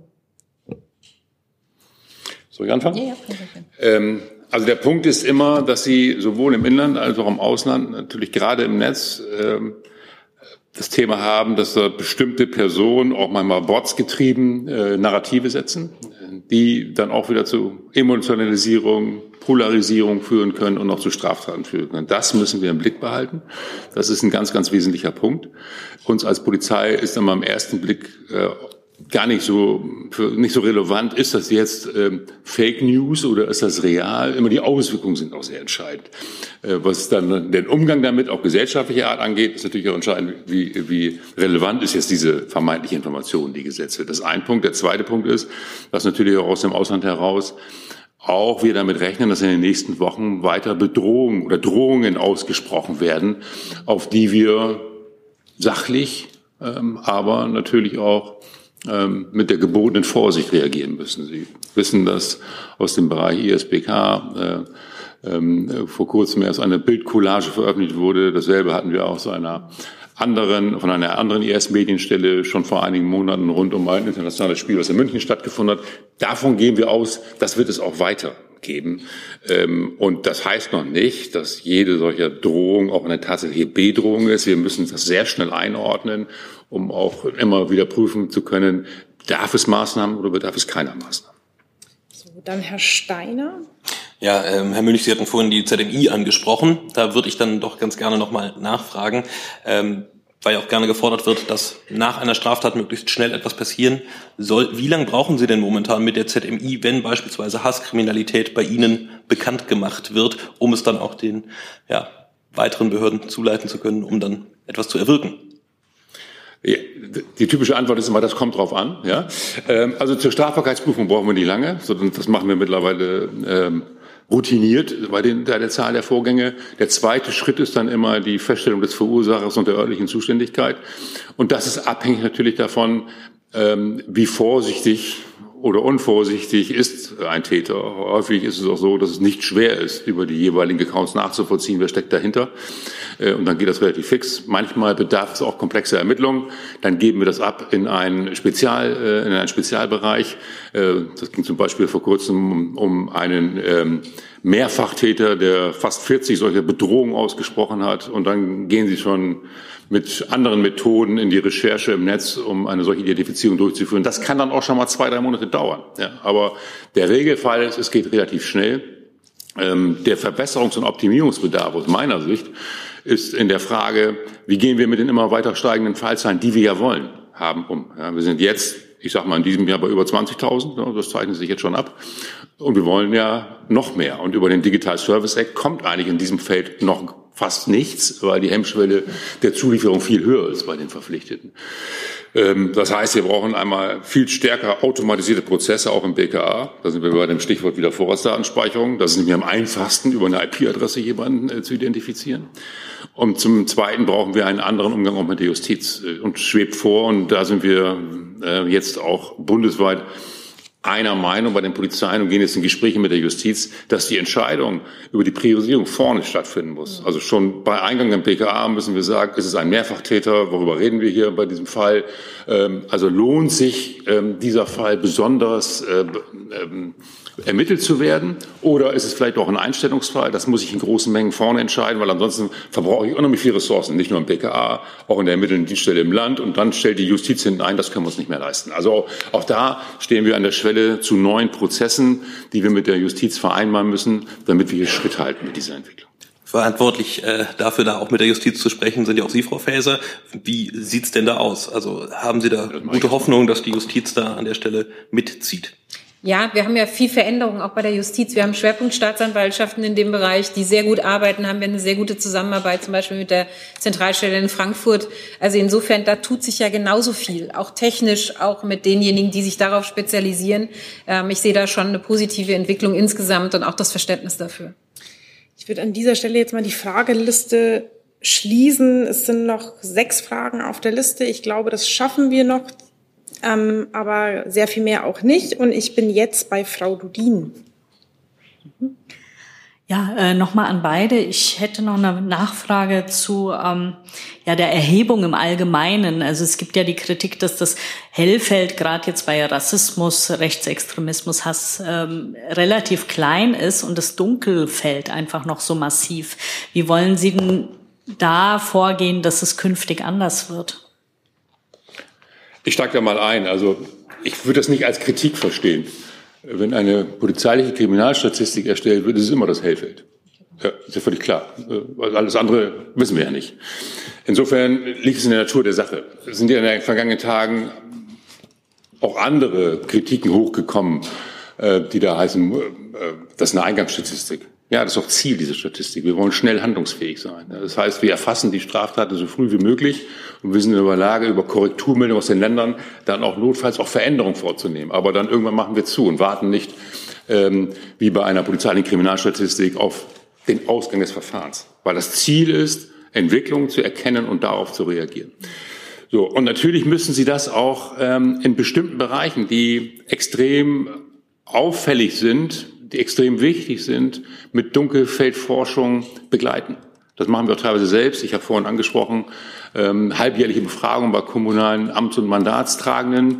Soll ich anfangen? Ja. Also der Punkt ist immer, dass Sie sowohl im Inland als auch im Ausland, natürlich gerade im Netz, das Thema haben, dass da bestimmte Personen, auch manchmal botsgetrieben, Narrative setzen, die dann auch wieder zu Emotionalisierung, Polarisierung führen können und auch zu Straftaten führen können. Das müssen wir im Blick behalten. Das ist ein ganz, ganz wesentlicher Punkt. Uns als Polizei ist dann im ersten Blick gar nicht so relevant, ist das jetzt Fake News oder ist das real? Immer die Auswirkungen sind auch sehr entscheidend. Was dann den Umgang damit, auch gesellschaftlicher Art angeht, ist natürlich auch entscheidend, wie relevant ist jetzt diese vermeintliche Information, die gesetzt wird. Das ist ein Punkt. Der zweite Punkt ist, dass natürlich auch aus dem Ausland heraus auch wir damit rechnen, dass in den nächsten Wochen weiter Bedrohungen oder Drohungen ausgesprochen werden, auf die wir sachlich, aber natürlich auch mit der gebotenen Vorsicht reagieren müssen. Sie wissen, dass aus dem Bereich ISPK vor kurzem erst eine Bildcollage veröffentlicht wurde. Dasselbe hatten wir auch von einer anderen IS-Medienstelle schon vor einigen Monaten rund um ein internationales Spiel, was in München stattgefunden hat. Davon gehen wir aus, das wird es auch weitergeben. Und das heißt noch nicht, dass jede solcher Drohung auch eine tatsächliche Bedrohung ist. Wir müssen das sehr schnell einordnen, um auch immer wieder prüfen zu können, bedarf es Maßnahmen oder bedarf es keiner Maßnahmen. So, dann Herr Steiner. Ja, Herr Münch, Sie hatten vorhin die ZMI angesprochen. Da würde ich dann doch ganz gerne nochmal nachfragen, weil ja auch gerne gefordert wird, dass nach einer Straftat möglichst schnell etwas passieren soll. Wie lange brauchen Sie denn momentan mit der ZMI, wenn beispielsweise Hasskriminalität bei Ihnen bekannt gemacht wird, um es dann auch den weiteren Behörden zuleiten zu können, um dann etwas zu erwirken? Ja, die typische Antwort ist immer, das kommt drauf an. Ja? Also zur Strafbarkeitsprüfung brauchen wir nicht lange. Das machen wir mittlerweile routiniert bei der Zahl der Vorgänge. Der zweite Schritt ist dann immer die Feststellung des Verursachers und der örtlichen Zuständigkeit. Und das ist abhängig natürlich davon, wie vorsichtig oder unvorsichtig ist ein Täter. Häufig ist es auch so, dass es nicht schwer ist, über die jeweiligen Accounts nachzuvollziehen, wer steckt dahinter. Und dann geht das relativ fix. Manchmal bedarf es auch komplexer Ermittlungen. Dann geben wir das ab in einen Spezialbereich. Das ging zum Beispiel vor kurzem um einen Mehrfachtäter, der fast 40 solcher Bedrohungen ausgesprochen hat. Und dann gehen sie schon mit anderen Methoden in die Recherche im Netz, um eine solche Identifizierung durchzuführen. Das kann dann auch schon mal 2-3 Monate dauern. Ja, aber der Regelfall ist, es geht relativ schnell. Der Verbesserungs- und Optimierungsbedarf aus meiner Sicht ist in der Frage, wie gehen wir mit den immer weiter steigenden Fallzahlen, die wir ja wollen, haben um. Ja, wir sind jetzt, ich sag mal, in diesem Jahr bei über 20.000, das zeichnet sich jetzt schon ab. Und wir wollen ja noch mehr. Und über den Digital Service Act kommt eigentlich in diesem Feld noch fast nichts, weil die Hemmschwelle der Zulieferung viel höher ist bei den Verpflichteten. Das heißt, wir brauchen einmal viel stärker automatisierte Prozesse, auch im BKA. Da sind wir bei dem Stichwort wieder Vorratsdatenspeicherung. Das ist nämlich am einfachsten, über eine IP-Adresse jemanden zu identifizieren. Und zum Zweiten brauchen wir einen anderen Umgang auch mit der Justiz. Und schwebt vor, und da sind wir jetzt auch bundesweit einer Meinung bei den Polizeien und gehen jetzt in Gespräche mit der Justiz, dass die Entscheidung über die Priorisierung vorne stattfinden muss. Also schon bei Eingang im BKA müssen wir sagen, ist es ein Mehrfachtäter, worüber reden wir hier bei diesem Fall? Also lohnt sich dieser Fall besonders ermittelt zu werden? Oder ist es vielleicht auch ein Einstellungsfall? Das muss ich in großen Mengen vorne entscheiden, weil ansonsten verbrauche ich unheimlich viele Ressourcen, nicht nur im BKA, auch in der ermittelnden Dienststelle im Land. Und dann stellt die Justiz hinten ein, das können wir uns nicht mehr leisten. Also auch da stehen wir an der Schwelle zu neuen Prozessen, die wir mit der Justiz vereinbaren müssen, damit wir hier Schritt halten mit dieser Entwicklung. Verantwortlich dafür, da auch mit der Justiz zu sprechen, sind ja auch Sie, Frau Faeser. Wie sieht's denn da aus? Also haben Sie da gute Hoffnung, dass die Justiz da an der Stelle mitzieht? Ja, wir haben ja viel Veränderung auch bei der Justiz. Wir haben Schwerpunktstaatsanwaltschaften in dem Bereich, die sehr gut arbeiten, haben wir eine sehr gute Zusammenarbeit, zum Beispiel mit der Zentralstelle in Frankfurt. Also insofern, da tut sich ja genauso viel, auch technisch, auch mit denjenigen, die sich darauf spezialisieren. Ich sehe da schon eine positive Entwicklung insgesamt und auch das Verständnis dafür. Ich würde an dieser Stelle jetzt mal die Frageliste schließen. Es sind noch 6 Fragen auf der Liste. Ich glaube, das schaffen wir noch. Aber sehr viel mehr auch nicht. Und ich bin jetzt bei Frau Dudin. Ja, nochmal an beide. Ich hätte noch eine Nachfrage zu der Erhebung im Allgemeinen. Also es gibt ja die Kritik, dass das Hellfeld gerade jetzt bei Rassismus, Rechtsextremismus, Hass relativ klein ist und das Dunkelfeld einfach noch so massiv. Wie wollen Sie denn da vorgehen, dass es künftig anders wird? Ich steige da mal ein. Also ich würde das nicht als Kritik verstehen. Wenn eine polizeiliche Kriminalstatistik erstellt wird, ist es immer das Hellfeld. Ja, ist ja völlig klar. Alles andere wissen wir ja nicht. Insofern liegt es in der Natur der Sache. Es sind ja in den vergangenen Tagen auch andere Kritiken hochgekommen, die da heißen, das ist eine Eingangsstatistik. Ja, das ist auch Ziel dieser Statistik. Wir wollen schnell handlungsfähig sein. Das heißt, wir erfassen die Straftaten so früh wie möglich und wir sind in der Lage, über Korrekturmeldungen aus den Ländern dann auch notfalls auch Veränderungen vorzunehmen. Aber dann irgendwann machen wir zu und warten nicht, wie bei einer polizeilichen Kriminalstatistik, auf den Ausgang des Verfahrens. Weil das Ziel ist, Entwicklungen zu erkennen und darauf zu reagieren. So, und natürlich müssen Sie das auch in bestimmten Bereichen, die extrem auffällig sind, die extrem wichtig sind, mit Dunkelfeldforschung begleiten. Das machen wir auch teilweise selbst. Ich habe vorhin angesprochen, halbjährliche Befragungen bei kommunalen Amts- und Mandatstragenden,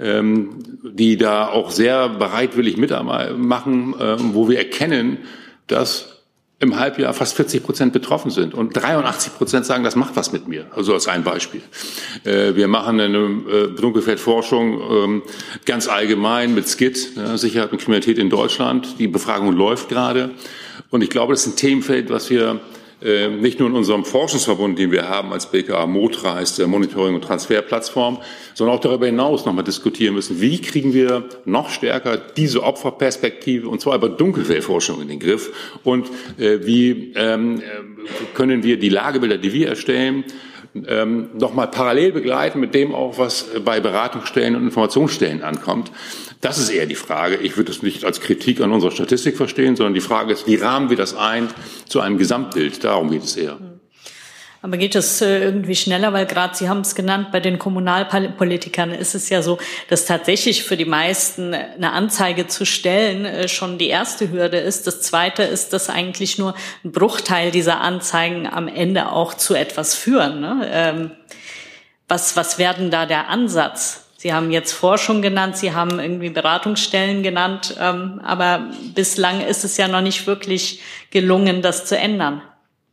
die da auch sehr bereitwillig mitmachen, wo wir erkennen, dass im Halbjahr fast 40% betroffen sind und 83% sagen, das macht was mit mir. Also als ein Beispiel. Wir machen eine Dunkelfeldforschung ganz allgemein mit SCID, Sicherheit und Kriminalität in Deutschland. Die Befragung läuft gerade. Und ich glaube, das ist ein Themenfeld, was wir nicht nur in unserem Forschungsverbund, den wir haben als BKA, MOTRA heißt der Monitoring- und Transferplattform, sondern auch darüber hinaus nochmal diskutieren müssen, wie kriegen wir noch stärker diese Opferperspektive, und zwar über Dunkelfeldforschung in den Griff, und wie können wir die Lagebilder, die wir erstellen, nochmal parallel begleiten mit dem auch, was bei Beratungsstellen und Informationsstellen ankommt. Das ist eher die Frage. Ich würde es nicht als Kritik an unserer Statistik verstehen, sondern die Frage ist, wie rahmen wir das ein zu einem Gesamtbild? Darum geht es eher. Aber geht es irgendwie schneller, weil gerade Sie haben es genannt, bei den Kommunalpolitikern ist es ja so, dass tatsächlich für die meisten eine Anzeige zu stellen schon die erste Hürde ist. Das zweite ist, dass eigentlich nur ein Bruchteil dieser Anzeigen am Ende auch zu etwas führen. Ne? Was wäre denn da der Ansatz? Sie haben jetzt Forschung genannt, Sie haben irgendwie Beratungsstellen genannt, aber bislang ist es ja noch nicht wirklich gelungen, das zu ändern.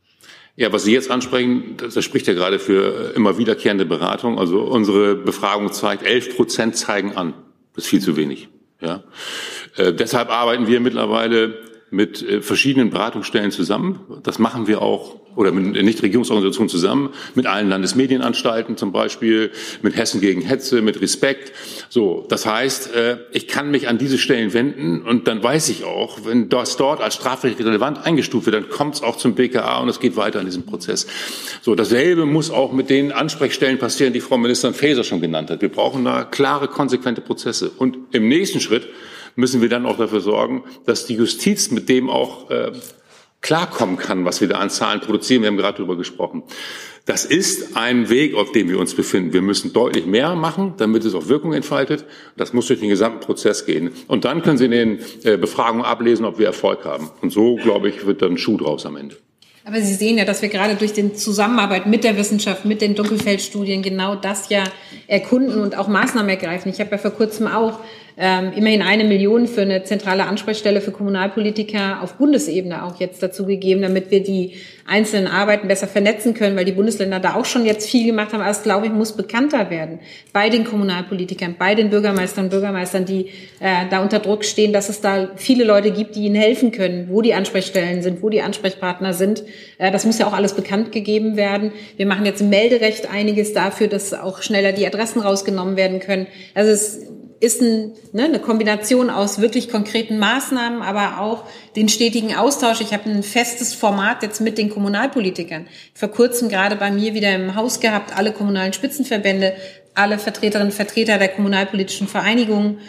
Ja, was Sie jetzt ansprechen, das spricht ja gerade für immer wiederkehrende Beratung. Also unsere Befragung zeigt, 11% zeigen an. Das ist viel zu wenig. Ja. Deshalb arbeiten wir mittlerweile mit verschiedenen Beratungsstellen zusammen. Das machen wir auch, oder mit Nichtregierungsorganisationen zusammen, mit allen Landesmedienanstalten zum Beispiel, mit Hessen gegen Hetze, mit Respekt. So, das heißt, ich kann mich an diese Stellen wenden und dann weiß ich auch, wenn das dort als strafrechtlich relevant eingestuft wird, dann kommt es auch zum BKA und es geht weiter in diesem Prozess. So, dasselbe muss auch mit den Ansprechstellen passieren, die Frau Ministerin Faeser schon genannt hat. Wir brauchen da klare, konsequente Prozesse. Und im nächsten Schritt müssen wir dann auch dafür sorgen, dass die Justiz mit dem auch klarkommen kann, was wir da an Zahlen produzieren. Wir haben gerade darüber gesprochen. Das ist ein Weg, auf dem wir uns befinden. Wir müssen deutlich mehr machen, damit es auch Wirkung entfaltet. Das muss durch den gesamten Prozess gehen. Und dann können Sie in den Befragungen ablesen, ob wir Erfolg haben. Und so, glaube ich, wird dann ein Schuh draus am Ende. Aber Sie sehen ja, dass wir gerade durch die Zusammenarbeit mit der Wissenschaft, mit den Dunkelfeldstudien genau das ja erkunden und auch Maßnahmen ergreifen. Ich habe ja vor kurzem auch immerhin 1 Million für eine zentrale Ansprechstelle für Kommunalpolitiker auf Bundesebene auch jetzt dazu gegeben, damit wir die einzelnen Arbeiten besser vernetzen können, weil die Bundesländer da auch schon jetzt viel gemacht haben. Aber es, glaube ich, muss bekannter werden bei den Kommunalpolitikern, bei den Bürgermeistern und Bürgermeistern, die da unter Druck stehen, dass es da viele Leute gibt, die ihnen helfen können, wo die Ansprechstellen sind, wo die Ansprechpartner sind. Das muss ja auch alles bekannt gegeben werden. Wir machen jetzt im Melderecht einiges dafür, dass auch schneller die Adressen rausgenommen werden können. Also es ist eine Kombination aus wirklich konkreten Maßnahmen, aber auch den stetigen Austausch. Ich habe ein festes Format jetzt mit den Kommunalpolitikern. Vor kurzem gerade bei mir wieder im Haus gehabt, alle kommunalen Spitzenverbände, alle Vertreterinnen und Vertreter der kommunalpolitischen Vereinigungen,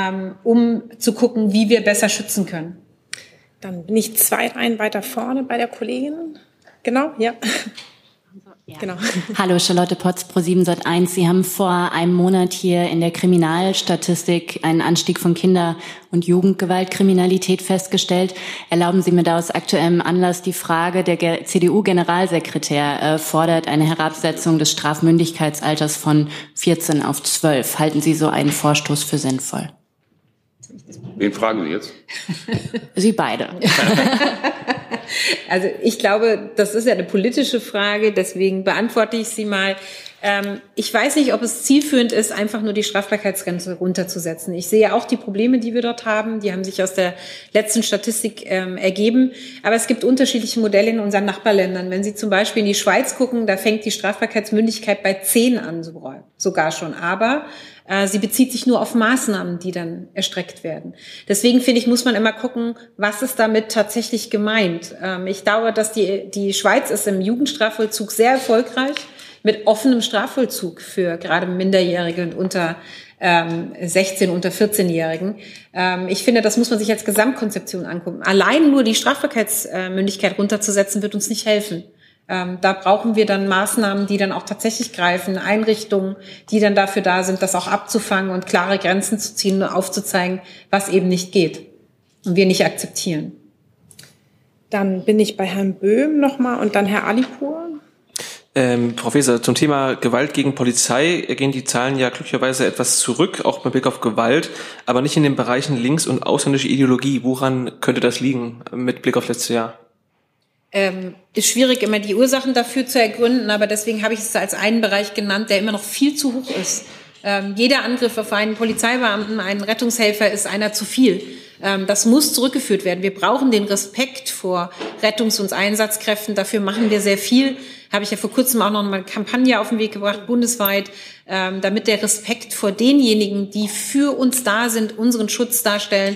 um zu gucken, wie wir besser schützen können. Dann bin ich 2 Reihen weiter vorne bei der Kollegin. Genau, ja. Ja. Genau. Hallo, Charlotte Potz, Pro7 Sat.1. Sie haben vor einem Monat hier in der Kriminalstatistik einen Anstieg von Kinder- und Jugendgewaltkriminalität festgestellt. Erlauben Sie mir da aus aktuellem Anlass die Frage, der CDU-Generalsekretär fordert eine Herabsetzung des Strafmündigkeitsalters von 14 auf 12. Halten Sie so einen Vorstoß für sinnvoll? Wen fragen Sie jetzt? Sie beide. Also ich glaube, das ist ja eine politische Frage, deswegen beantworte ich sie mal. Ich weiß nicht, ob es zielführend ist, einfach nur die Strafbarkeitsgrenze runterzusetzen. Ich sehe auch die Probleme, die wir dort haben. Die haben sich aus der letzten Statistik ergeben. Aber es gibt unterschiedliche Modelle in unseren Nachbarländern. Wenn Sie zum Beispiel in die Schweiz gucken, da fängt die Strafbarkeitsmündigkeit bei 10 an, sogar schon. Aber sie bezieht sich nur auf Maßnahmen, die dann erstreckt werden. Deswegen finde ich, muss man immer gucken, was ist damit tatsächlich gemeint. Ich glaube, dass die Schweiz ist im Jugendstrafvollzug sehr erfolgreich mit offenem Strafvollzug für gerade Minderjährige und unter 16, unter 14-Jährigen. Ich finde, das muss man sich als Gesamtkonzeption angucken. Allein nur die Strafbarkeitsmündigkeit runterzusetzen, wird uns nicht helfen. Da brauchen wir dann Maßnahmen, die dann auch tatsächlich greifen, Einrichtungen, die dann dafür da sind, das auch abzufangen und klare Grenzen zu ziehen und aufzuzeigen, was eben nicht geht und wir nicht akzeptieren. Dann bin ich bei Herrn Böhm nochmal und dann Herr Alipur. Frau Faeser, zum Thema Gewalt gegen Polizei gehen die Zahlen ja glücklicherweise etwas zurück, auch mit Blick auf Gewalt, aber nicht in den Bereichen links- und ausländische Ideologie. Woran könnte das liegen mit Blick auf letztes Jahr? Ist schwierig, immer die Ursachen dafür zu ergründen, aber deswegen habe ich es als einen Bereich genannt, der immer noch viel zu hoch ist. Jeder Angriff auf einen Polizeibeamten, einen Rettungshelfer ist einer zu viel. Das muss zurückgeführt werden. Wir brauchen den Respekt vor Rettungs- und Einsatzkräften. Dafür machen wir sehr viel. Habe ich ja vor kurzem auch noch eine Kampagne auf den Weg gebracht, bundesweit, damit der Respekt vor denjenigen, die für uns da sind, unseren Schutz darstellen,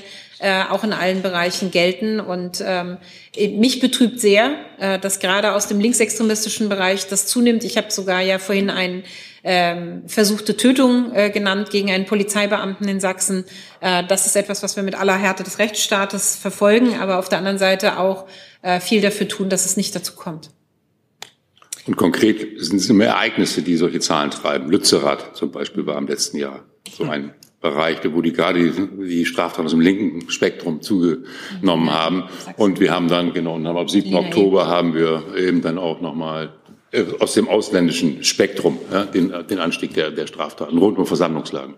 auch in allen Bereichen gelten. Und mich betrübt sehr, dass gerade aus dem linksextremistischen Bereich das zunimmt. Ich habe sogar ja vorhin eine versuchte Tötung genannt gegen einen Polizeibeamten in Sachsen. Das ist etwas, was wir mit aller Härte des Rechtsstaates verfolgen, aber auf der anderen Seite auch viel dafür tun, dass es nicht dazu kommt. Und konkret sind es immer Ereignisse, die solche Zahlen treiben. Lützerath zum Beispiel war im letzten Jahr so ein Bereich, wo gerade die Straftaten aus dem linken Spektrum zugenommen haben. Und wir haben dann, und am 7. Oktober haben wir eben dann auch nochmal aus dem ausländischen Spektrum den Anstieg der Straftaten rund um Versammlungslagen.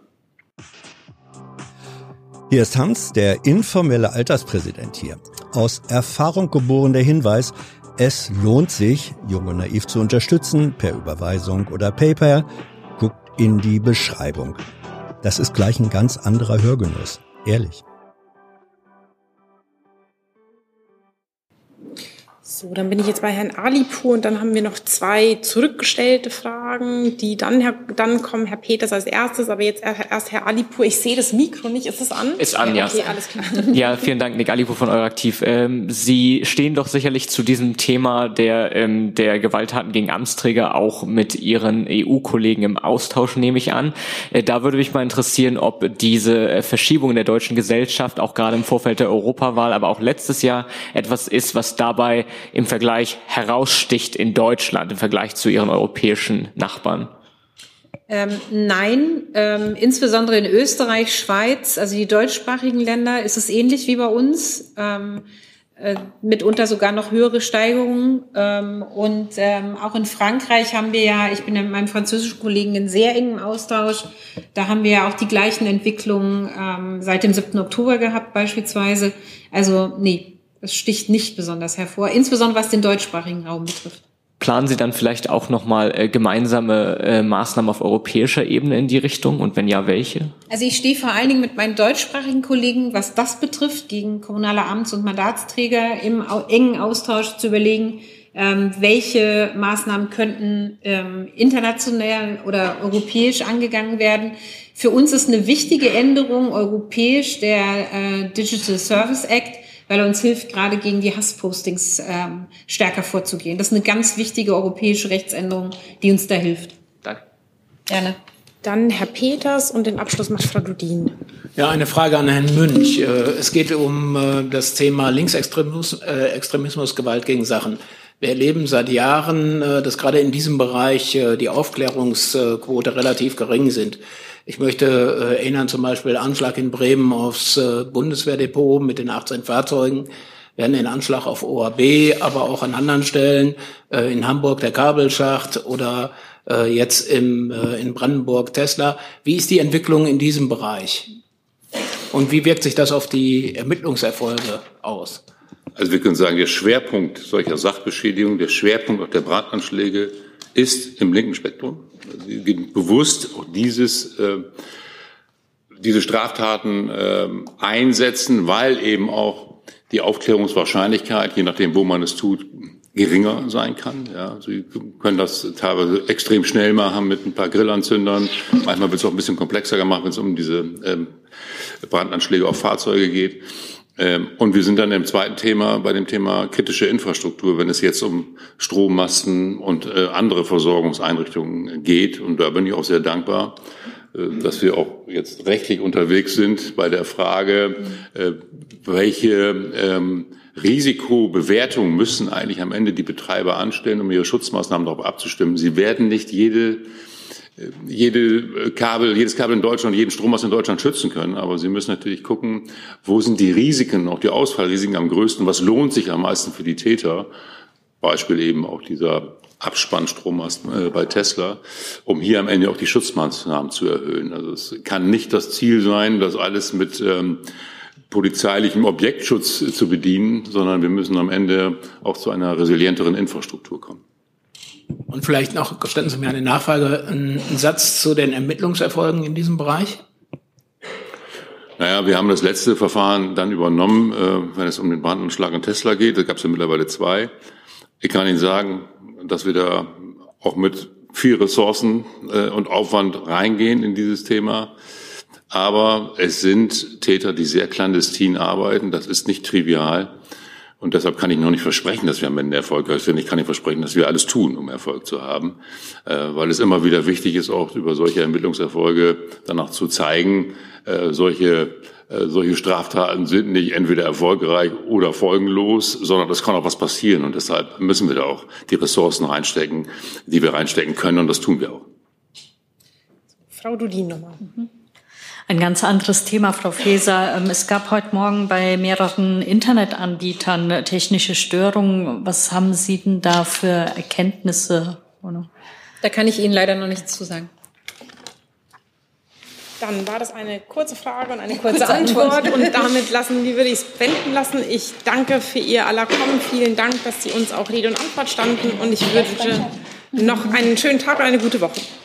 Hier ist Hans, der informelle Alterspräsident hier. Aus Erfahrung geboren der Hinweis, es lohnt sich, Jung und Naiv zu unterstützen, per Überweisung oder PayPal. Guckt in die Beschreibung. Das ist gleich ein ganz anderer Hörgenuss. Ehrlich. So, dann bin ich jetzt bei Herrn Alipour und dann haben wir noch 2 zurückgestellte Fragen, die dann kommen. Herr Peters als erstes, aber jetzt erst Herr Alipour. Ich sehe das Mikro nicht. Ist es an? Ist an, ja. Okay, alles klar. Ja, vielen Dank, Nick Alipour von Euraktiv. Sie stehen doch sicherlich zu diesem Thema der Gewalttaten gegen Amtsträger auch mit Ihren EU-Kollegen im Austausch, nehme ich an. Da würde mich mal interessieren, ob diese Verschiebung in der deutschen Gesellschaft auch gerade im Vorfeld der Europawahl, aber auch letztes Jahr etwas ist, was dabei im Vergleich heraussticht in Deutschland, im Vergleich zu Ihren europäischen Nachbarn? Nein, insbesondere in Österreich, Schweiz, also die deutschsprachigen Länder, ist es ähnlich wie bei uns, mitunter sogar noch höhere Steigerungen. Und auch in Frankreich haben wir ja, ich bin ja mit meinem französischen Kollegen in sehr engem Austausch, da haben wir ja auch die gleichen Entwicklungen seit dem 7. Oktober gehabt beispielsweise. Also nee. Es sticht nicht besonders hervor, insbesondere was den deutschsprachigen Raum betrifft. Planen Sie dann vielleicht auch nochmal gemeinsame Maßnahmen auf europäischer Ebene in die Richtung und wenn ja, welche? Also ich stehe vor allen Dingen mit meinen deutschsprachigen Kollegen, was das betrifft, gegen kommunale Amts- und Mandatsträger im engen Austausch zu überlegen, welche Maßnahmen könnten international oder europäisch angegangen werden. Für uns ist eine wichtige Änderung europäisch der Digital Service Act, weil er uns hilft, gerade gegen die Hasspostings stärker vorzugehen. Das ist eine ganz wichtige europäische Rechtsänderung, die uns da hilft. Danke. Gerne. Dann Herr Peters und den Abschluss macht Frau Dudin. Ja, eine Frage an Herrn Münch. Es geht um das Thema Linksextremismus, Gewalt gegen Sachen. Wir erleben seit Jahren, dass gerade in diesem Bereich die Aufklärungsquote relativ gering sind. Ich möchte erinnern zum Beispiel Anschlag in Bremen aufs Bundeswehrdepot mit den 18 Fahrzeugen. Wir hatten den Anschlag auf OHB, aber auch an anderen Stellen, in Hamburg der Kabelschacht oder jetzt in Brandenburg Tesla. Wie ist die Entwicklung in diesem Bereich? Und wie wirkt sich das auf die Ermittlungserfolge aus? Also wir können sagen, der Schwerpunkt solcher Sachbeschädigungen, der Schwerpunkt auch der Brandanschläge ist im linken Spektrum. Sie gehen bewusst auch diese Straftaten einsetzen, weil eben auch die Aufklärungswahrscheinlichkeit, je nachdem, wo man es tut, geringer sein kann. Ja, Sie können das teilweise extrem schnell machen mit ein paar Grillanzündern. Manchmal wird es auch ein bisschen komplexer gemacht, wenn es um diese Brandanschläge auf Fahrzeuge geht. Und wir sind dann im zweiten Thema bei dem Thema kritische Infrastruktur, wenn es jetzt um Strommasten und andere Versorgungseinrichtungen geht. Und da bin ich auch sehr dankbar, dass wir auch jetzt rechtlich unterwegs sind bei der Frage, welche Risikobewertung müssen eigentlich am Ende die Betreiber anstellen, um ihre Schutzmaßnahmen darauf abzustimmen. Sie werden nicht jedes Kabel in Deutschland, jeden Strommast in Deutschland schützen können. Aber Sie müssen natürlich gucken, wo sind die Risiken, auch die Ausfallrisiken am größten, was lohnt sich am meisten für die Täter. Beispiel eben auch dieser Abspannstrommast bei Tesla, um hier am Ende auch die Schutzmaßnahmen zu erhöhen. Also es kann nicht das Ziel sein, das alles mit polizeilichem Objektschutz zu bedienen, sondern wir müssen am Ende auch zu einer resilienteren Infrastruktur kommen. Und vielleicht noch, gestatten Sie mir eine Nachfrage, einen Satz zu den Ermittlungserfolgen in diesem Bereich? Naja, wir haben das letzte Verfahren dann übernommen, wenn es um den Brandanschlag an Tesla geht. Da gab es ja mittlerweile 2. Ich kann Ihnen sagen, dass wir da auch mit viel Ressourcen und Aufwand reingehen in dieses Thema. Aber es sind Täter, die sehr clandestin arbeiten. Das ist nicht trivial. Und deshalb kann ich noch nicht versprechen, dass wir am Ende erfolgreich sind. Ich kann nicht versprechen, dass wir alles tun, um Erfolg zu haben, weil es immer wieder wichtig ist, auch über solche Ermittlungserfolge danach zu zeigen, solche Straftaten sind nicht entweder erfolgreich oder folgenlos, sondern es kann auch was passieren. Und deshalb müssen wir da auch die Ressourcen reinstecken, die wir reinstecken können. Und das tun wir auch. Frau Dudin nochmal. Ein ganz anderes Thema, Frau Faeser. Es gab heute Morgen bei mehreren Internetanbietern technische Störungen. Was haben Sie denn da für Erkenntnisse? Da kann ich Ihnen leider noch nichts zu sagen. Dann war das eine kurze Frage und eine kurze Antwort. Und damit würde ich es wenden lassen. Ich danke für Ihr aller Kommen. Vielen Dank, dass Sie uns auch Rede und Antwort standen. Und ich wünsche noch einen schönen Tag und eine gute Woche.